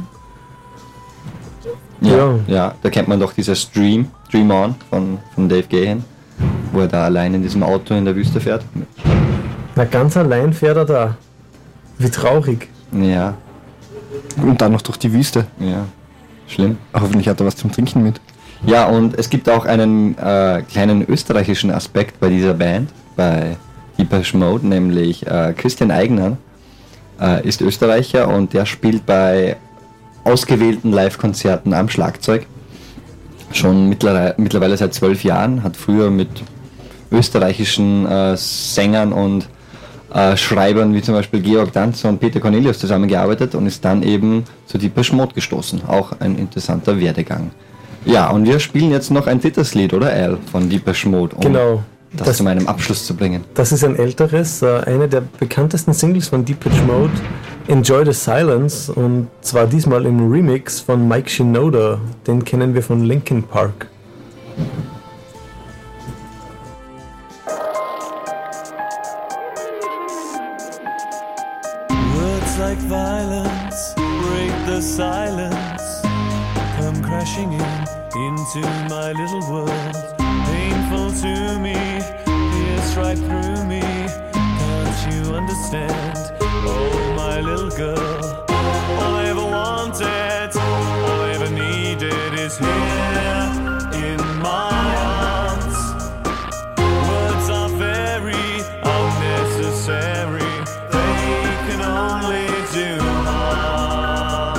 Ja, da kennt man doch dieses Dream On von Dave Gahan, wo er da allein in diesem Auto in der Wüste fährt. Na, ganz allein fährt er da. Wie traurig. Ja, Und dann noch durch die Wüste. ja, schlimm. Hoffentlich hat er was zum Trinken mit. Ja, und es gibt auch einen kleinen österreichischen Aspekt bei dieser Band, bei Depeche Mode, nämlich Christian Eigner ist Österreicher und der spielt bei ausgewählten Live-Konzerten am Schlagzeug. Schon mittlerweile seit 12 Jahren, hat früher mit österreichischen Sängern und Schreibern wie zum Beispiel Georg Danzer und Peter Cornelius zusammengearbeitet und ist dann eben zu Depeche Mode gestoßen. Auch ein interessanter Werdegang. Ja, und wir spielen jetzt noch ein drittes Lied, oder Al, von Depeche Mode, um Genau. das zu meinem Abschluss zu bringen. Das ist ein älteres, eine der bekanntesten Singles von Depeche Mode, Enjoy the Silence, und zwar diesmal im Remix von Mike Shinoda. Den kennen wir von Linkin Park. Words like violence break the silence, come crashing into my little world. Painful to me, pierce right through me. Can't you understand? Oh, my little girl. All I ever wanted, all I ever needed is here in my arms. Words are very unnecessary. They can only do harm.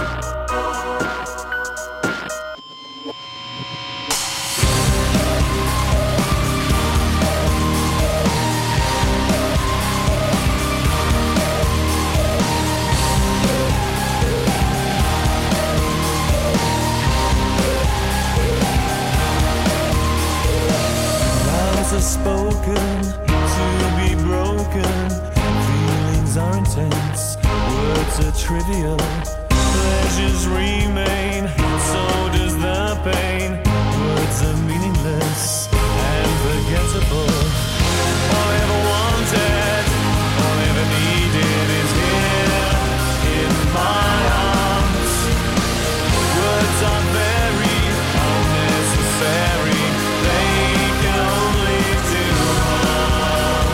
Vows are spoken to be broken. Feelings are intense, words are trivial. Pleasures remain, so does the pain. Words are meaningless and forgettable. All I ever wanted, all I ever needed is here in my arms. Words are very unnecessary. They can only do harm.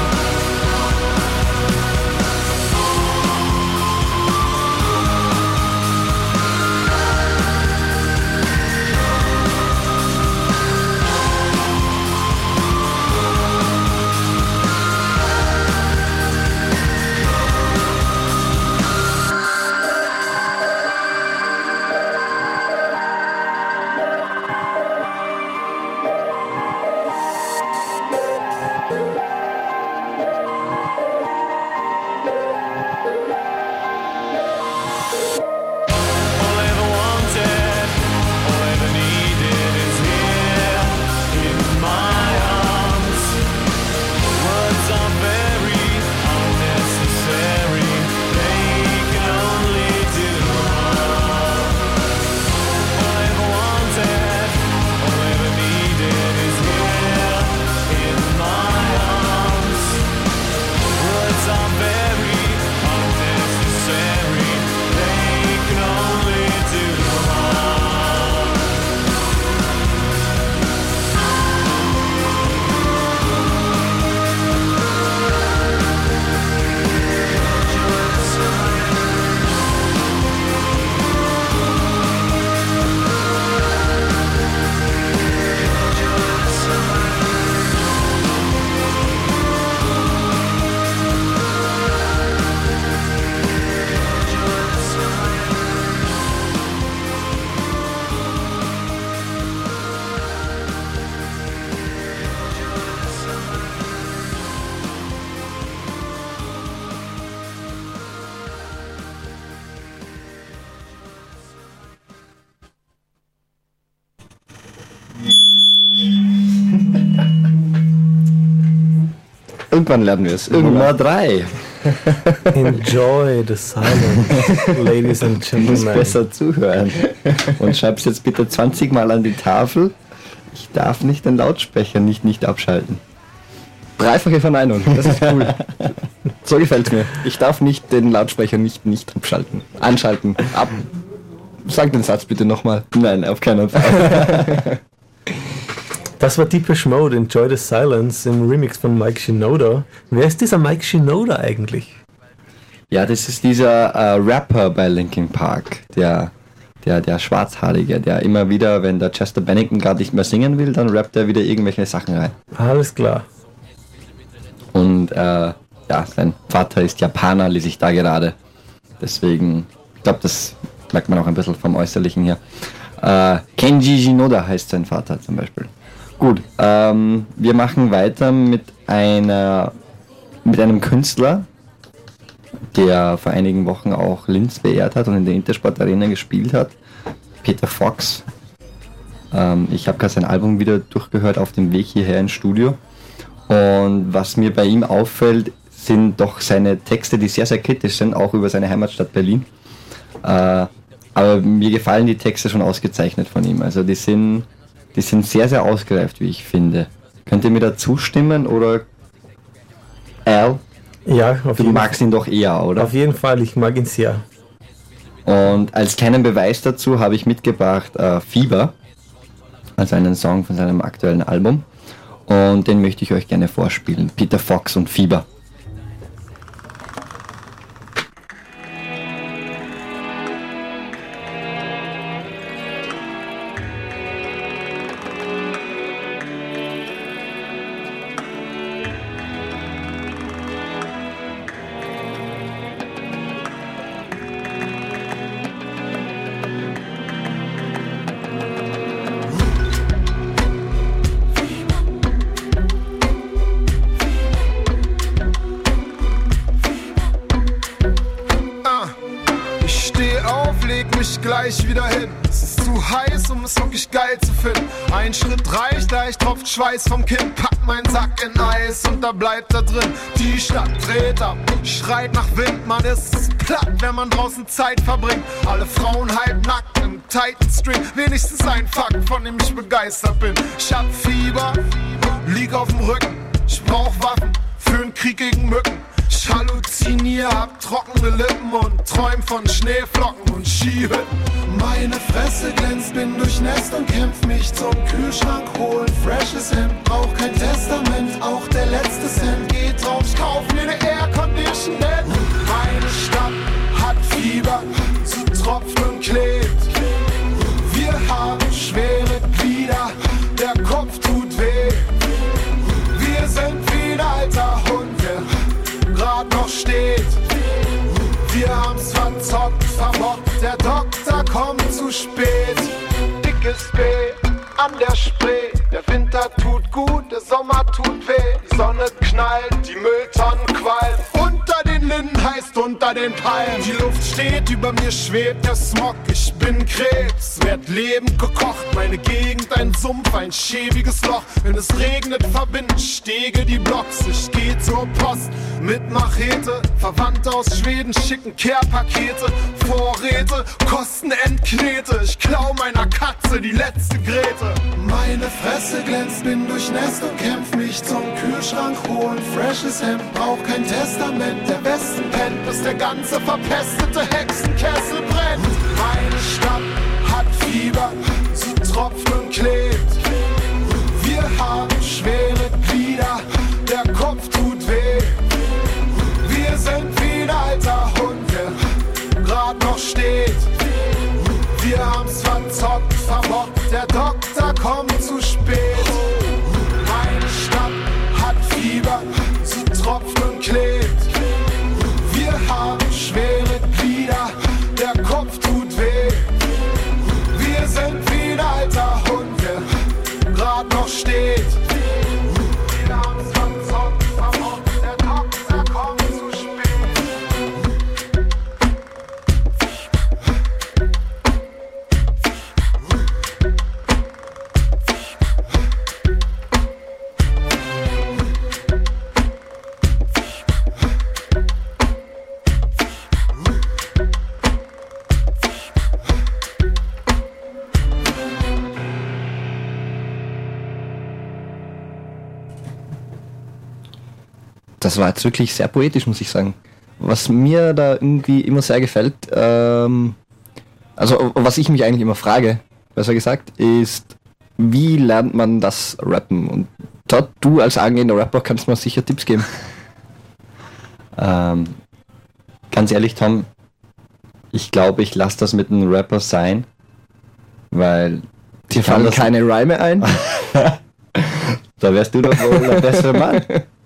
Irgendwann lernen wir es. Nummer 3. Enjoy the silence, ladies and Du musst gentlemen. besser zuhören. Und schreib's jetzt bitte 20 Mal an die Tafel. Ich darf nicht den Lautsprecher nicht abschalten. Dreifache Verneinung, das ist cool. So gefällt's mir. Ich darf nicht den Lautsprecher nicht abschalten. Anschalten. Ab. Sag den Satz bitte nochmal. Nein, auf keinen Fall. Das war Depeche Mode, Enjoy the Silence im Remix von Mike Shinoda. Wer ist dieser Mike Shinoda eigentlich? Ja, das ist dieser Rapper bei Linkin Park, der Schwarzhaarige, der immer wieder, wenn der Chester Bennington gerade nicht mehr singen will, dann rappt er wieder irgendwelche Sachen rein. Alles klar. Und sein Vater ist Japaner, lese ich da gerade. Deswegen, ich glaube, das merkt man auch ein bisschen vom Äußerlichen her. Kenji Shinoda heißt sein Vater zum Beispiel. Gut, wir machen weiter mit einem Künstler, der vor einigen Wochen auch Linz beehrt hat und in der Intersport Arena gespielt hat. Peter Fox. Ich habe gerade sein Album wieder durchgehört auf dem Weg hierher ins Studio. Und was mir bei ihm auffällt, sind doch seine Texte, die sehr, sehr kritisch sind, auch über seine Heimatstadt Berlin. Aber mir gefallen die Texte schon ausgezeichnet von ihm. Also die sind sehr, sehr ausgereift, wie ich finde. Könnt ihr mir da zustimmen oder Al? Ja, Du magst ihn doch eher, oder? Auf jeden Fall, ich mag ihn sehr. Und als kleinen Beweis dazu habe ich mitgebracht Fieber, also einen Song von seinem aktuellen Album. Und den möchte ich euch gerne vorspielen. Peter Fox und Fieber. Gleich wieder hin. Es ist zu heiß, um es wirklich geil zu finden. Ein Schritt reicht, gleich tropft Schweiß vom Kinn. Pack meinen Sack in Eis und da bleibt er drin. Die Stadt dreht ab, schreit nach Wind. Man ist platt, wenn man draußen Zeit verbringt. Alle Frauen halb nackt im tighten String. Wenigstens ein Fakt, von dem ich begeistert bin. Ich hab Fieber, lieg auf dem Rücken. Ich brauch Waffen für einen Krieg gegen Mücken. Ich halluzinier, hab trockene Lippen und träum von Schneeflocken und Skihütten. Meine Fresse glänzt, bin durchnässt und kämpf mich zum Kühlschrank holen. Freshes Hemd, brauch kein Testament, auch der letzte Cent geht drauf. Ich kauf mir ne Aircondition Bed. Meine Stadt hat Fieber, sie tropft und klebt. Wir haben schwere Glieder, der Kopf tut weh. Wir sind wie ein alter Hund, der grad noch steht. Wir haben's verzockt, verbockt, der Doktor kommt zu spät. Dickes B an der Spree, der Winter tut gut, der Sommer tut weh. Die Sonne knallt, die Mülltonnen qualmen. Unter den Linden heißt unter den Palmen. Die Luft steht, über mir schwebt der Smog. Ich bin Krebs, werd lebend gekocht. Meine Gegend ein Sumpf, ein schäbiges Loch. Wenn es regnet, verbinden Stege die Blocks. Ich geh zur Post mit Machete. Verwandte aus Schweden schicken Care-Pakete. Vorräte kosten Endknete. Ich klau meiner Katze die letzte Grete. Meine Fresse glänzt, bin durchnässt und kämpf mich zum Kühlschrank holen. Freshes Hemd, brauch kein Testament. Der Westen pennt, bis der ganze verpestete Hexenkessel brennt. Meine Stadt hat Fieber, sie tropft und klebt. Wir haben schwere Glieder, der Kopf tut weh. Wir sind wie ein alter Hund, der grad noch steht. Wir haben's verzockt, verbockt, der Doktor kommt zu spät. Meine Stadt hat Fieber, sie tropft und klebt. Wir haben schwere Glieder, der Kopf tut weh. Wir sind wie ein alter Hund, der grad noch steht. Das war jetzt wirklich sehr poetisch, muss ich sagen. Was mir da irgendwie immer sehr gefällt, also was ich mich eigentlich immer frage, besser gesagt, ist, wie lernt man das Rappen? Und Todd, du als angehender Rapper kannst mir sicher Tipps geben. Ganz ehrlich, Tom, ich glaube, ich lasse das mit einem Rapper sein, weil Dir fallen keine Reime ein? Da wärst du doch wohl der bessere Mann.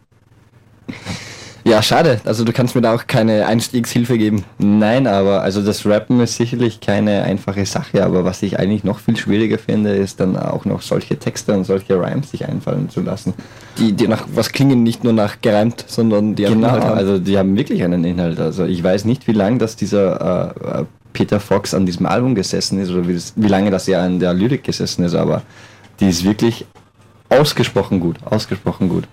Ja, schade. Also du kannst mir da auch keine Einstiegshilfe geben. Nein, aber also das Rappen ist sicherlich keine einfache Sache, aber was ich eigentlich noch viel schwieriger finde, ist dann auch noch solche Texte und solche Rhymes sich einfallen zu lassen. Die nach was klingen, nicht nur nach gereimt, sondern die Genau, Inhalt haben. also die haben wirklich einen Inhalt. Also ich weiß nicht, wie lange dass dieser Peter Fox an diesem Album gesessen ist oder wie lange das er an der Lyrik gesessen ist, aber die ist wirklich ausgesprochen gut, ausgesprochen gut.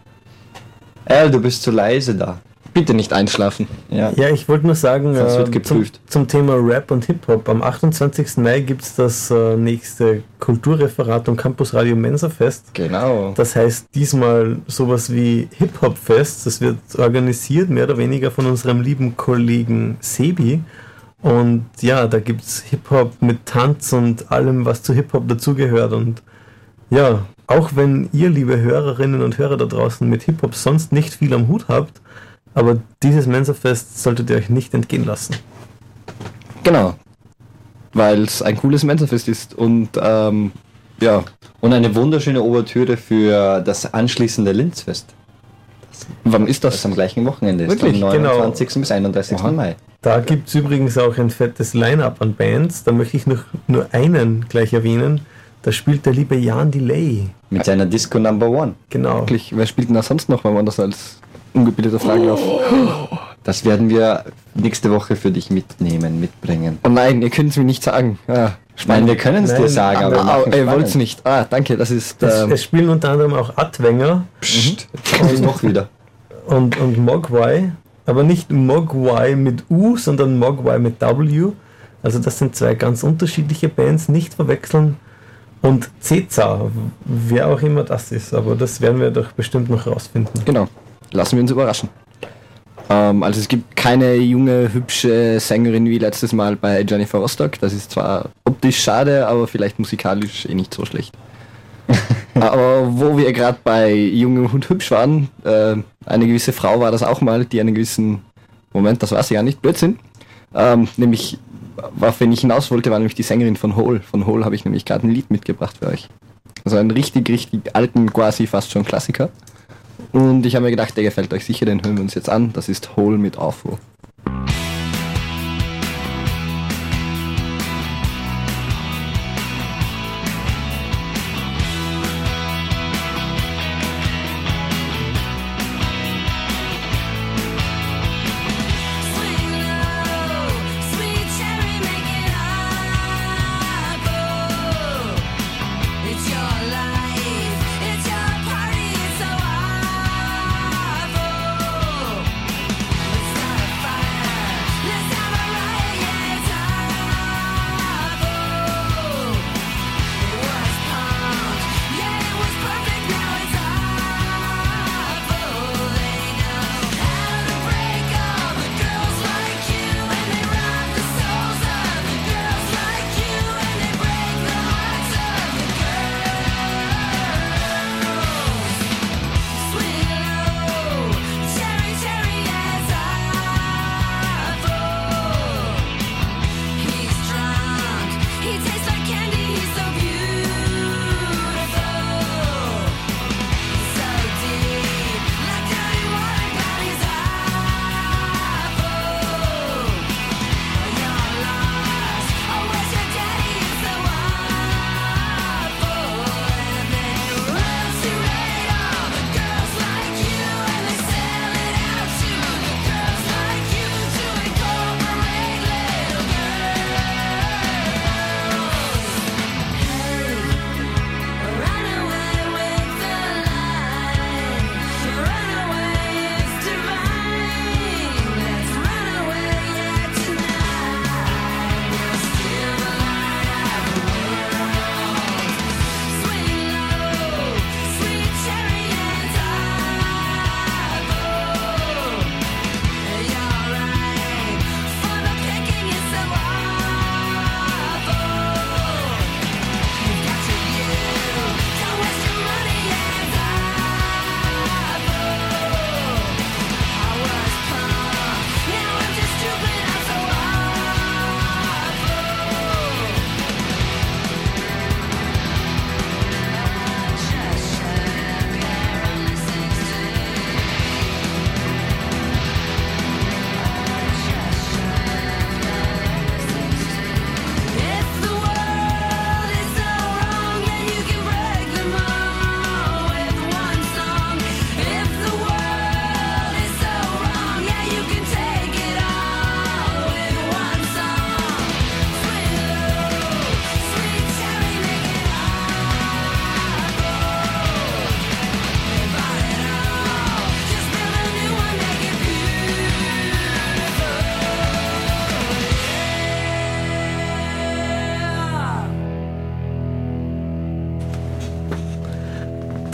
Du bist zu leise da. Bitte nicht einschlafen. Ja, Ja, ich wollte nur sagen, Das wird geprüft. zum Thema Rap und Hip-Hop. Am 28. Mai gibt es das nächste Kulturreferat und Campus Radio Mensa Fest. genau. Das heißt diesmal sowas wie Hip-Hop-Fest. Das wird organisiert, mehr oder weniger von unserem lieben Kollegen Sebi. Und ja, da gibt es Hip-Hop mit Tanz und allem, was zu Hip-Hop dazugehört. Und ja, auch wenn ihr, liebe Hörerinnen und Hörer da draußen, mit Hip-Hop sonst nicht viel am Hut habt, aber dieses Mensa-Fest solltet ihr euch nicht entgehen lassen. Genau. Weil es ein cooles Mensa-Fest ist und ja. Und eine wunderschöne Ouvertüre für das anschließende Linzfest. Wann ist Das das? ist am gleichen Wochenende. Ist Wirklich? am Genau. 29. bis 31. Mai. Da gibt es übrigens auch ein fettes Line-Up an Bands. Da möchte ich noch nur einen gleich erwähnen. Da spielt der liebe Jan Delay. Mit seiner Disco Number One. Genau. Wirklich, wer spielt denn da sonst noch, wenn man das als ungebildeter fragen darf? Das werden wir nächste Woche für dich mitbringen. Oh nein, ihr könnt es mir nicht sagen. Ja, Nein, wir können es dir Nein, sagen, aber wir ihr machen wollt es spannend. nicht. Ah, danke, das ist Es spielen unter anderem auch Adwenger Psst, jetzt noch wieder. und Mogwai. Aber nicht Mogwai mit U, sondern Mogwai mit W. Also das sind zwei ganz unterschiedliche Bands, nicht verwechseln. Und Ceza, wer auch immer das ist, aber das werden wir doch bestimmt noch rausfinden. genau. Lassen wir uns überraschen. Also es gibt keine junge, hübsche Sängerin wie letztes Mal bei Jennifer Rostock. Das ist zwar optisch schade, aber vielleicht musikalisch nicht so schlecht. Aber wo wir gerade bei jung und hübsch waren, eine gewisse Frau war das auch mal, die einen gewissen Moment, das weiß ich ja nicht, Blödsinn. Nämlich, worauf ich hinaus wollte, war nämlich die Sängerin von Hole. Von Hole habe ich nämlich gerade ein Lied mitgebracht für euch. Also einen richtig, richtig alten, quasi fast schon Klassiker. Und ich habe mir gedacht, der gefällt euch sicher, den hören wir uns jetzt an. Das ist Hole mit Afro. Sweet cherry making apple. It's your life, it's your party, it's so awful. Let's start a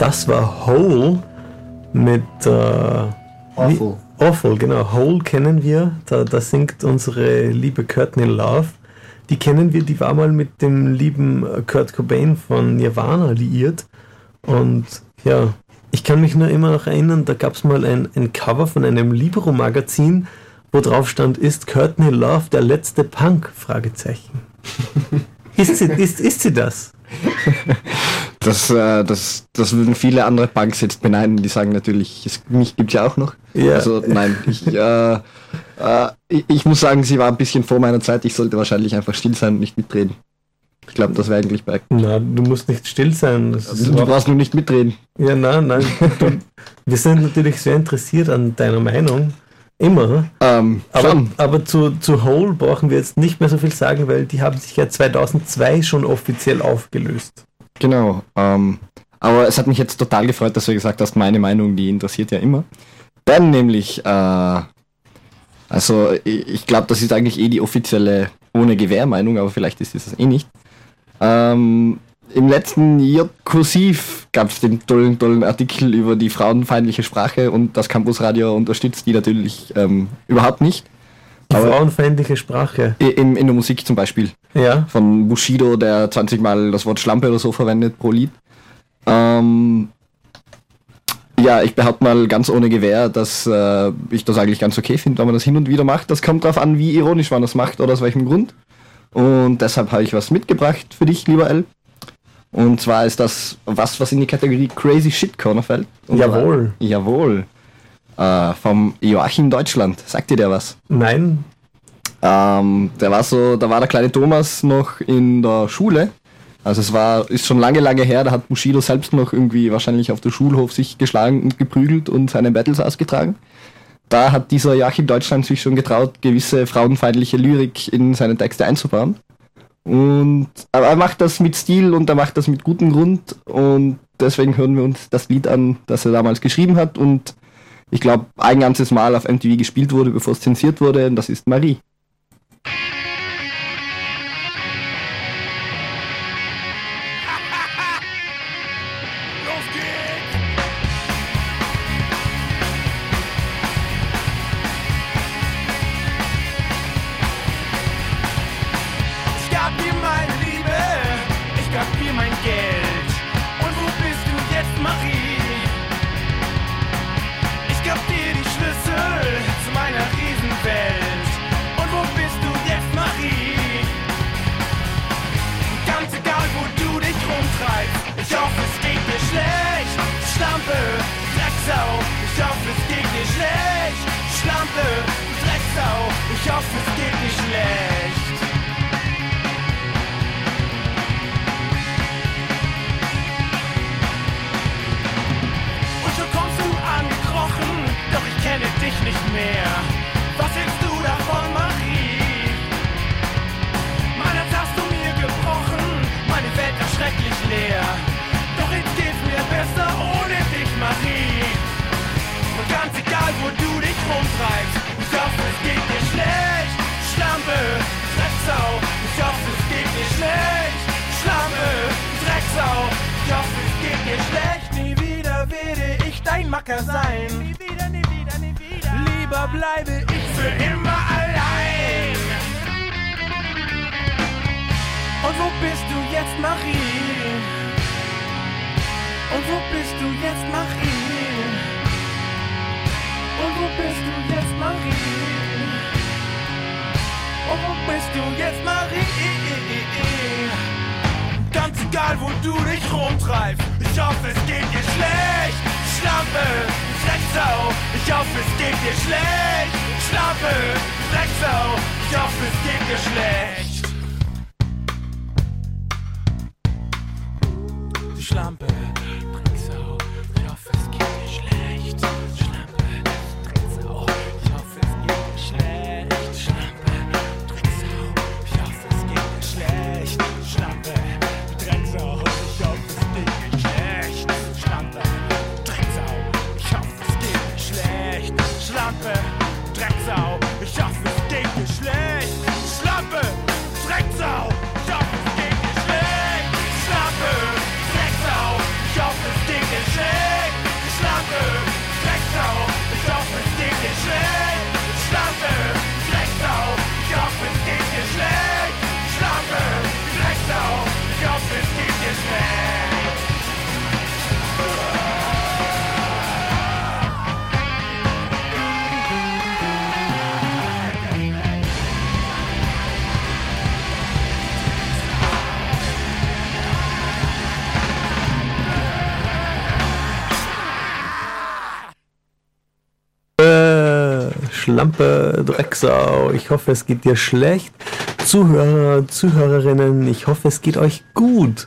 Das war Hole mit Awful, genau. Hole kennen wir. Da singt unsere liebe Courtney Love. Die kennen wir, die war mal mit dem lieben Kurt Cobain von Nirvana liiert. Und ja, ich kann mich nur immer noch erinnern, da gab es mal ein Cover von einem Libero-Magazin, wo drauf stand, ist Courtney Love der letzte Punk? Fragezeichen. Ist sie das? Das würden viele andere Punks jetzt beneiden, die sagen natürlich, mich gibt's ja auch noch. Ja. Also nein, ich muss sagen, sie war ein bisschen vor meiner Zeit, ich sollte wahrscheinlich einfach still sein und nicht mitreden. Ich glaube, das wäre eigentlich bei... Na, du musst nicht still sein. Du brauchst nur nicht mitreden. Ja, nein. Wir sind natürlich sehr interessiert an deiner Meinung. Immer. Aber zu Hole brauchen wir jetzt nicht mehr so viel sagen, weil die haben sich ja 2002 schon offiziell aufgelöst. Genau. Aber es hat mich jetzt total gefreut, dass du gesagt hast, meine Meinung, die interessiert ja immer. Dann nämlich, ich glaube, das ist eigentlich die offizielle ohne Gewehr-Meinung, aber vielleicht ist es das nicht. Im letzten J-Kursiv gab es den tollen Artikel über die frauenfeindliche Sprache und das Campusradio unterstützt die natürlich überhaupt nicht. Die frauenfeindliche Sprache? In der Musik zum Beispiel. Ja. Von Bushido, der 20 Mal das Wort Schlampe oder so verwendet pro Lied. Ja, ich behaupte mal ganz ohne Gewehr, dass ich das eigentlich ganz okay finde, wenn man das hin und wieder macht. Das kommt drauf an, wie ironisch man das macht oder aus welchem Grund. Und deshalb habe ich was mitgebracht für dich, lieber L. Und zwar ist das was in die Kategorie Crazy Shit Corner fällt. Jawohl. Jawohl. Vom Joachim Deutschland. Sagt dir der was? Nein. Da war der kleine Thomas noch in der Schule. Also ist schon lange her, da hat Bushido selbst noch irgendwie wahrscheinlich auf der Schulhof sich geschlagen und geprügelt und seine Battles ausgetragen. Da hat dieser Joachim Deutschland sich schon getraut, gewisse frauenfeindliche Lyrik in seine Texte einzubauen. Und er macht das mit Stil und er macht das mit gutem Grund und deswegen hören wir uns das Lied an, das er damals geschrieben hat und ich glaube ein ganzes Mal auf MTV gespielt wurde, bevor es zensiert wurde, und das ist Marie. Sein. Nie wieder. Lieber bleibe ich für immer allein. Und wo bist du jetzt, Marie? Und wo bist du jetzt, Marie? Und wo bist du jetzt, Marie? Und wo bist du jetzt, Marie? Ganz egal, wo du dich rumtreibst, ich hoffe, es geht dir schlecht. Schlampe, Drecksau, ich hoffe, es geht dir schlecht. Schlampe, Drecksau, ich hoffe, es geht dir schlecht. Schlampe, Drecksau, ich hoffe, es geht dir schlecht. Schlampe, Drecksau, ich hoffe, es geht dir schlecht. Schlampe, Drecksau, ich hoffe, es geht dir schlecht. Schlampe, Drecksau, ich hoffe, es geht dir schlecht. Schlampe, Schlampe, Drecksau, ich hoffe, es geht dir schlecht. Schlampe, Drecksau, ich hoffe, es geht dir schlecht. Schlampe, Drecksau, ich Schlampe, Drecksau. Ich hoffe, es geht dir schlecht. Zuhörer, Zuhörerinnen, ich hoffe, es geht euch gut.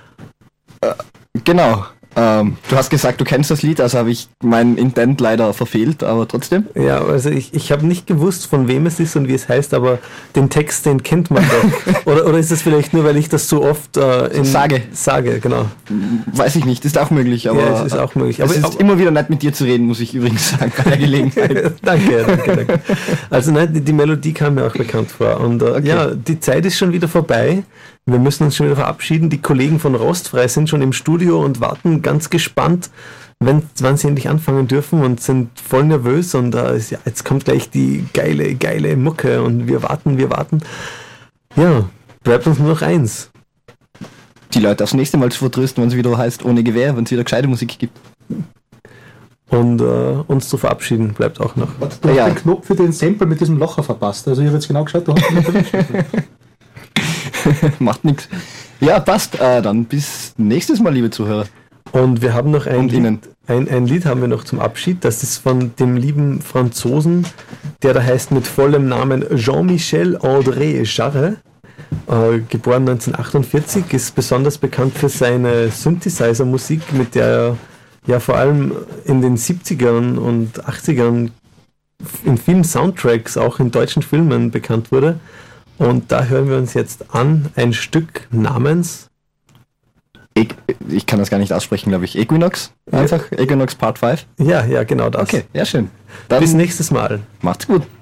Genau. Du hast gesagt, du kennst das Lied, also habe ich meinen Intent leider verfehlt, aber trotzdem. Ja, also ich habe nicht gewusst, von wem es ist und wie es heißt, aber den Text, den kennt man doch. Oder ist es vielleicht nur, weil ich das so oft sage, genau. Weiß ich nicht, ist auch möglich, aber ja, es ist auch möglich. Aber es ist immer wieder nett mit dir zu reden, muss ich übrigens sagen, bei der Gelegenheit. danke. Also nein, die Melodie kam mir auch bekannt vor. Und ja, die Zeit ist schon wieder vorbei. Wir müssen uns schon wieder verabschieden. Die Kollegen von Rostfrei sind schon im Studio und warten ganz gespannt, wann sie endlich anfangen dürfen und sind voll nervös. Und jetzt kommt gleich die geile Mucke und wir warten. Ja, bleibt uns nur noch eins. Die Leute aufs nächste Mal zu vertrösten, wenn es wieder heißt, ohne Gewehr, wenn es wieder gescheite Musik gibt. Und uns zu verabschieden bleibt auch noch. Warte, du hast den Knopf für den Sample mit diesem Locher verpasst. Also ich habe jetzt genau geschaut, du hast ihn nicht Macht nichts. Ja, passt. Dann bis nächstes Mal, liebe Zuhörer. Und wir haben noch ein Lied haben wir noch zum Abschied. Das ist von dem lieben Franzosen, der da heißt mit vollem Namen Jean-Michel André Jarre. Geboren 1948, ist besonders bekannt für seine Synthesizer-Musik, mit der er ja vor allem in den 70ern und 80ern in vielen Soundtracks, auch in deutschen Filmen bekannt wurde. Und da hören wir uns jetzt an ein Stück namens... Ich kann das gar nicht aussprechen, glaube ich. Equinox? Einfach Equinox Part 5? Ja, genau das. Okay, ja schön. Dann bis nächstes Mal. Macht's gut.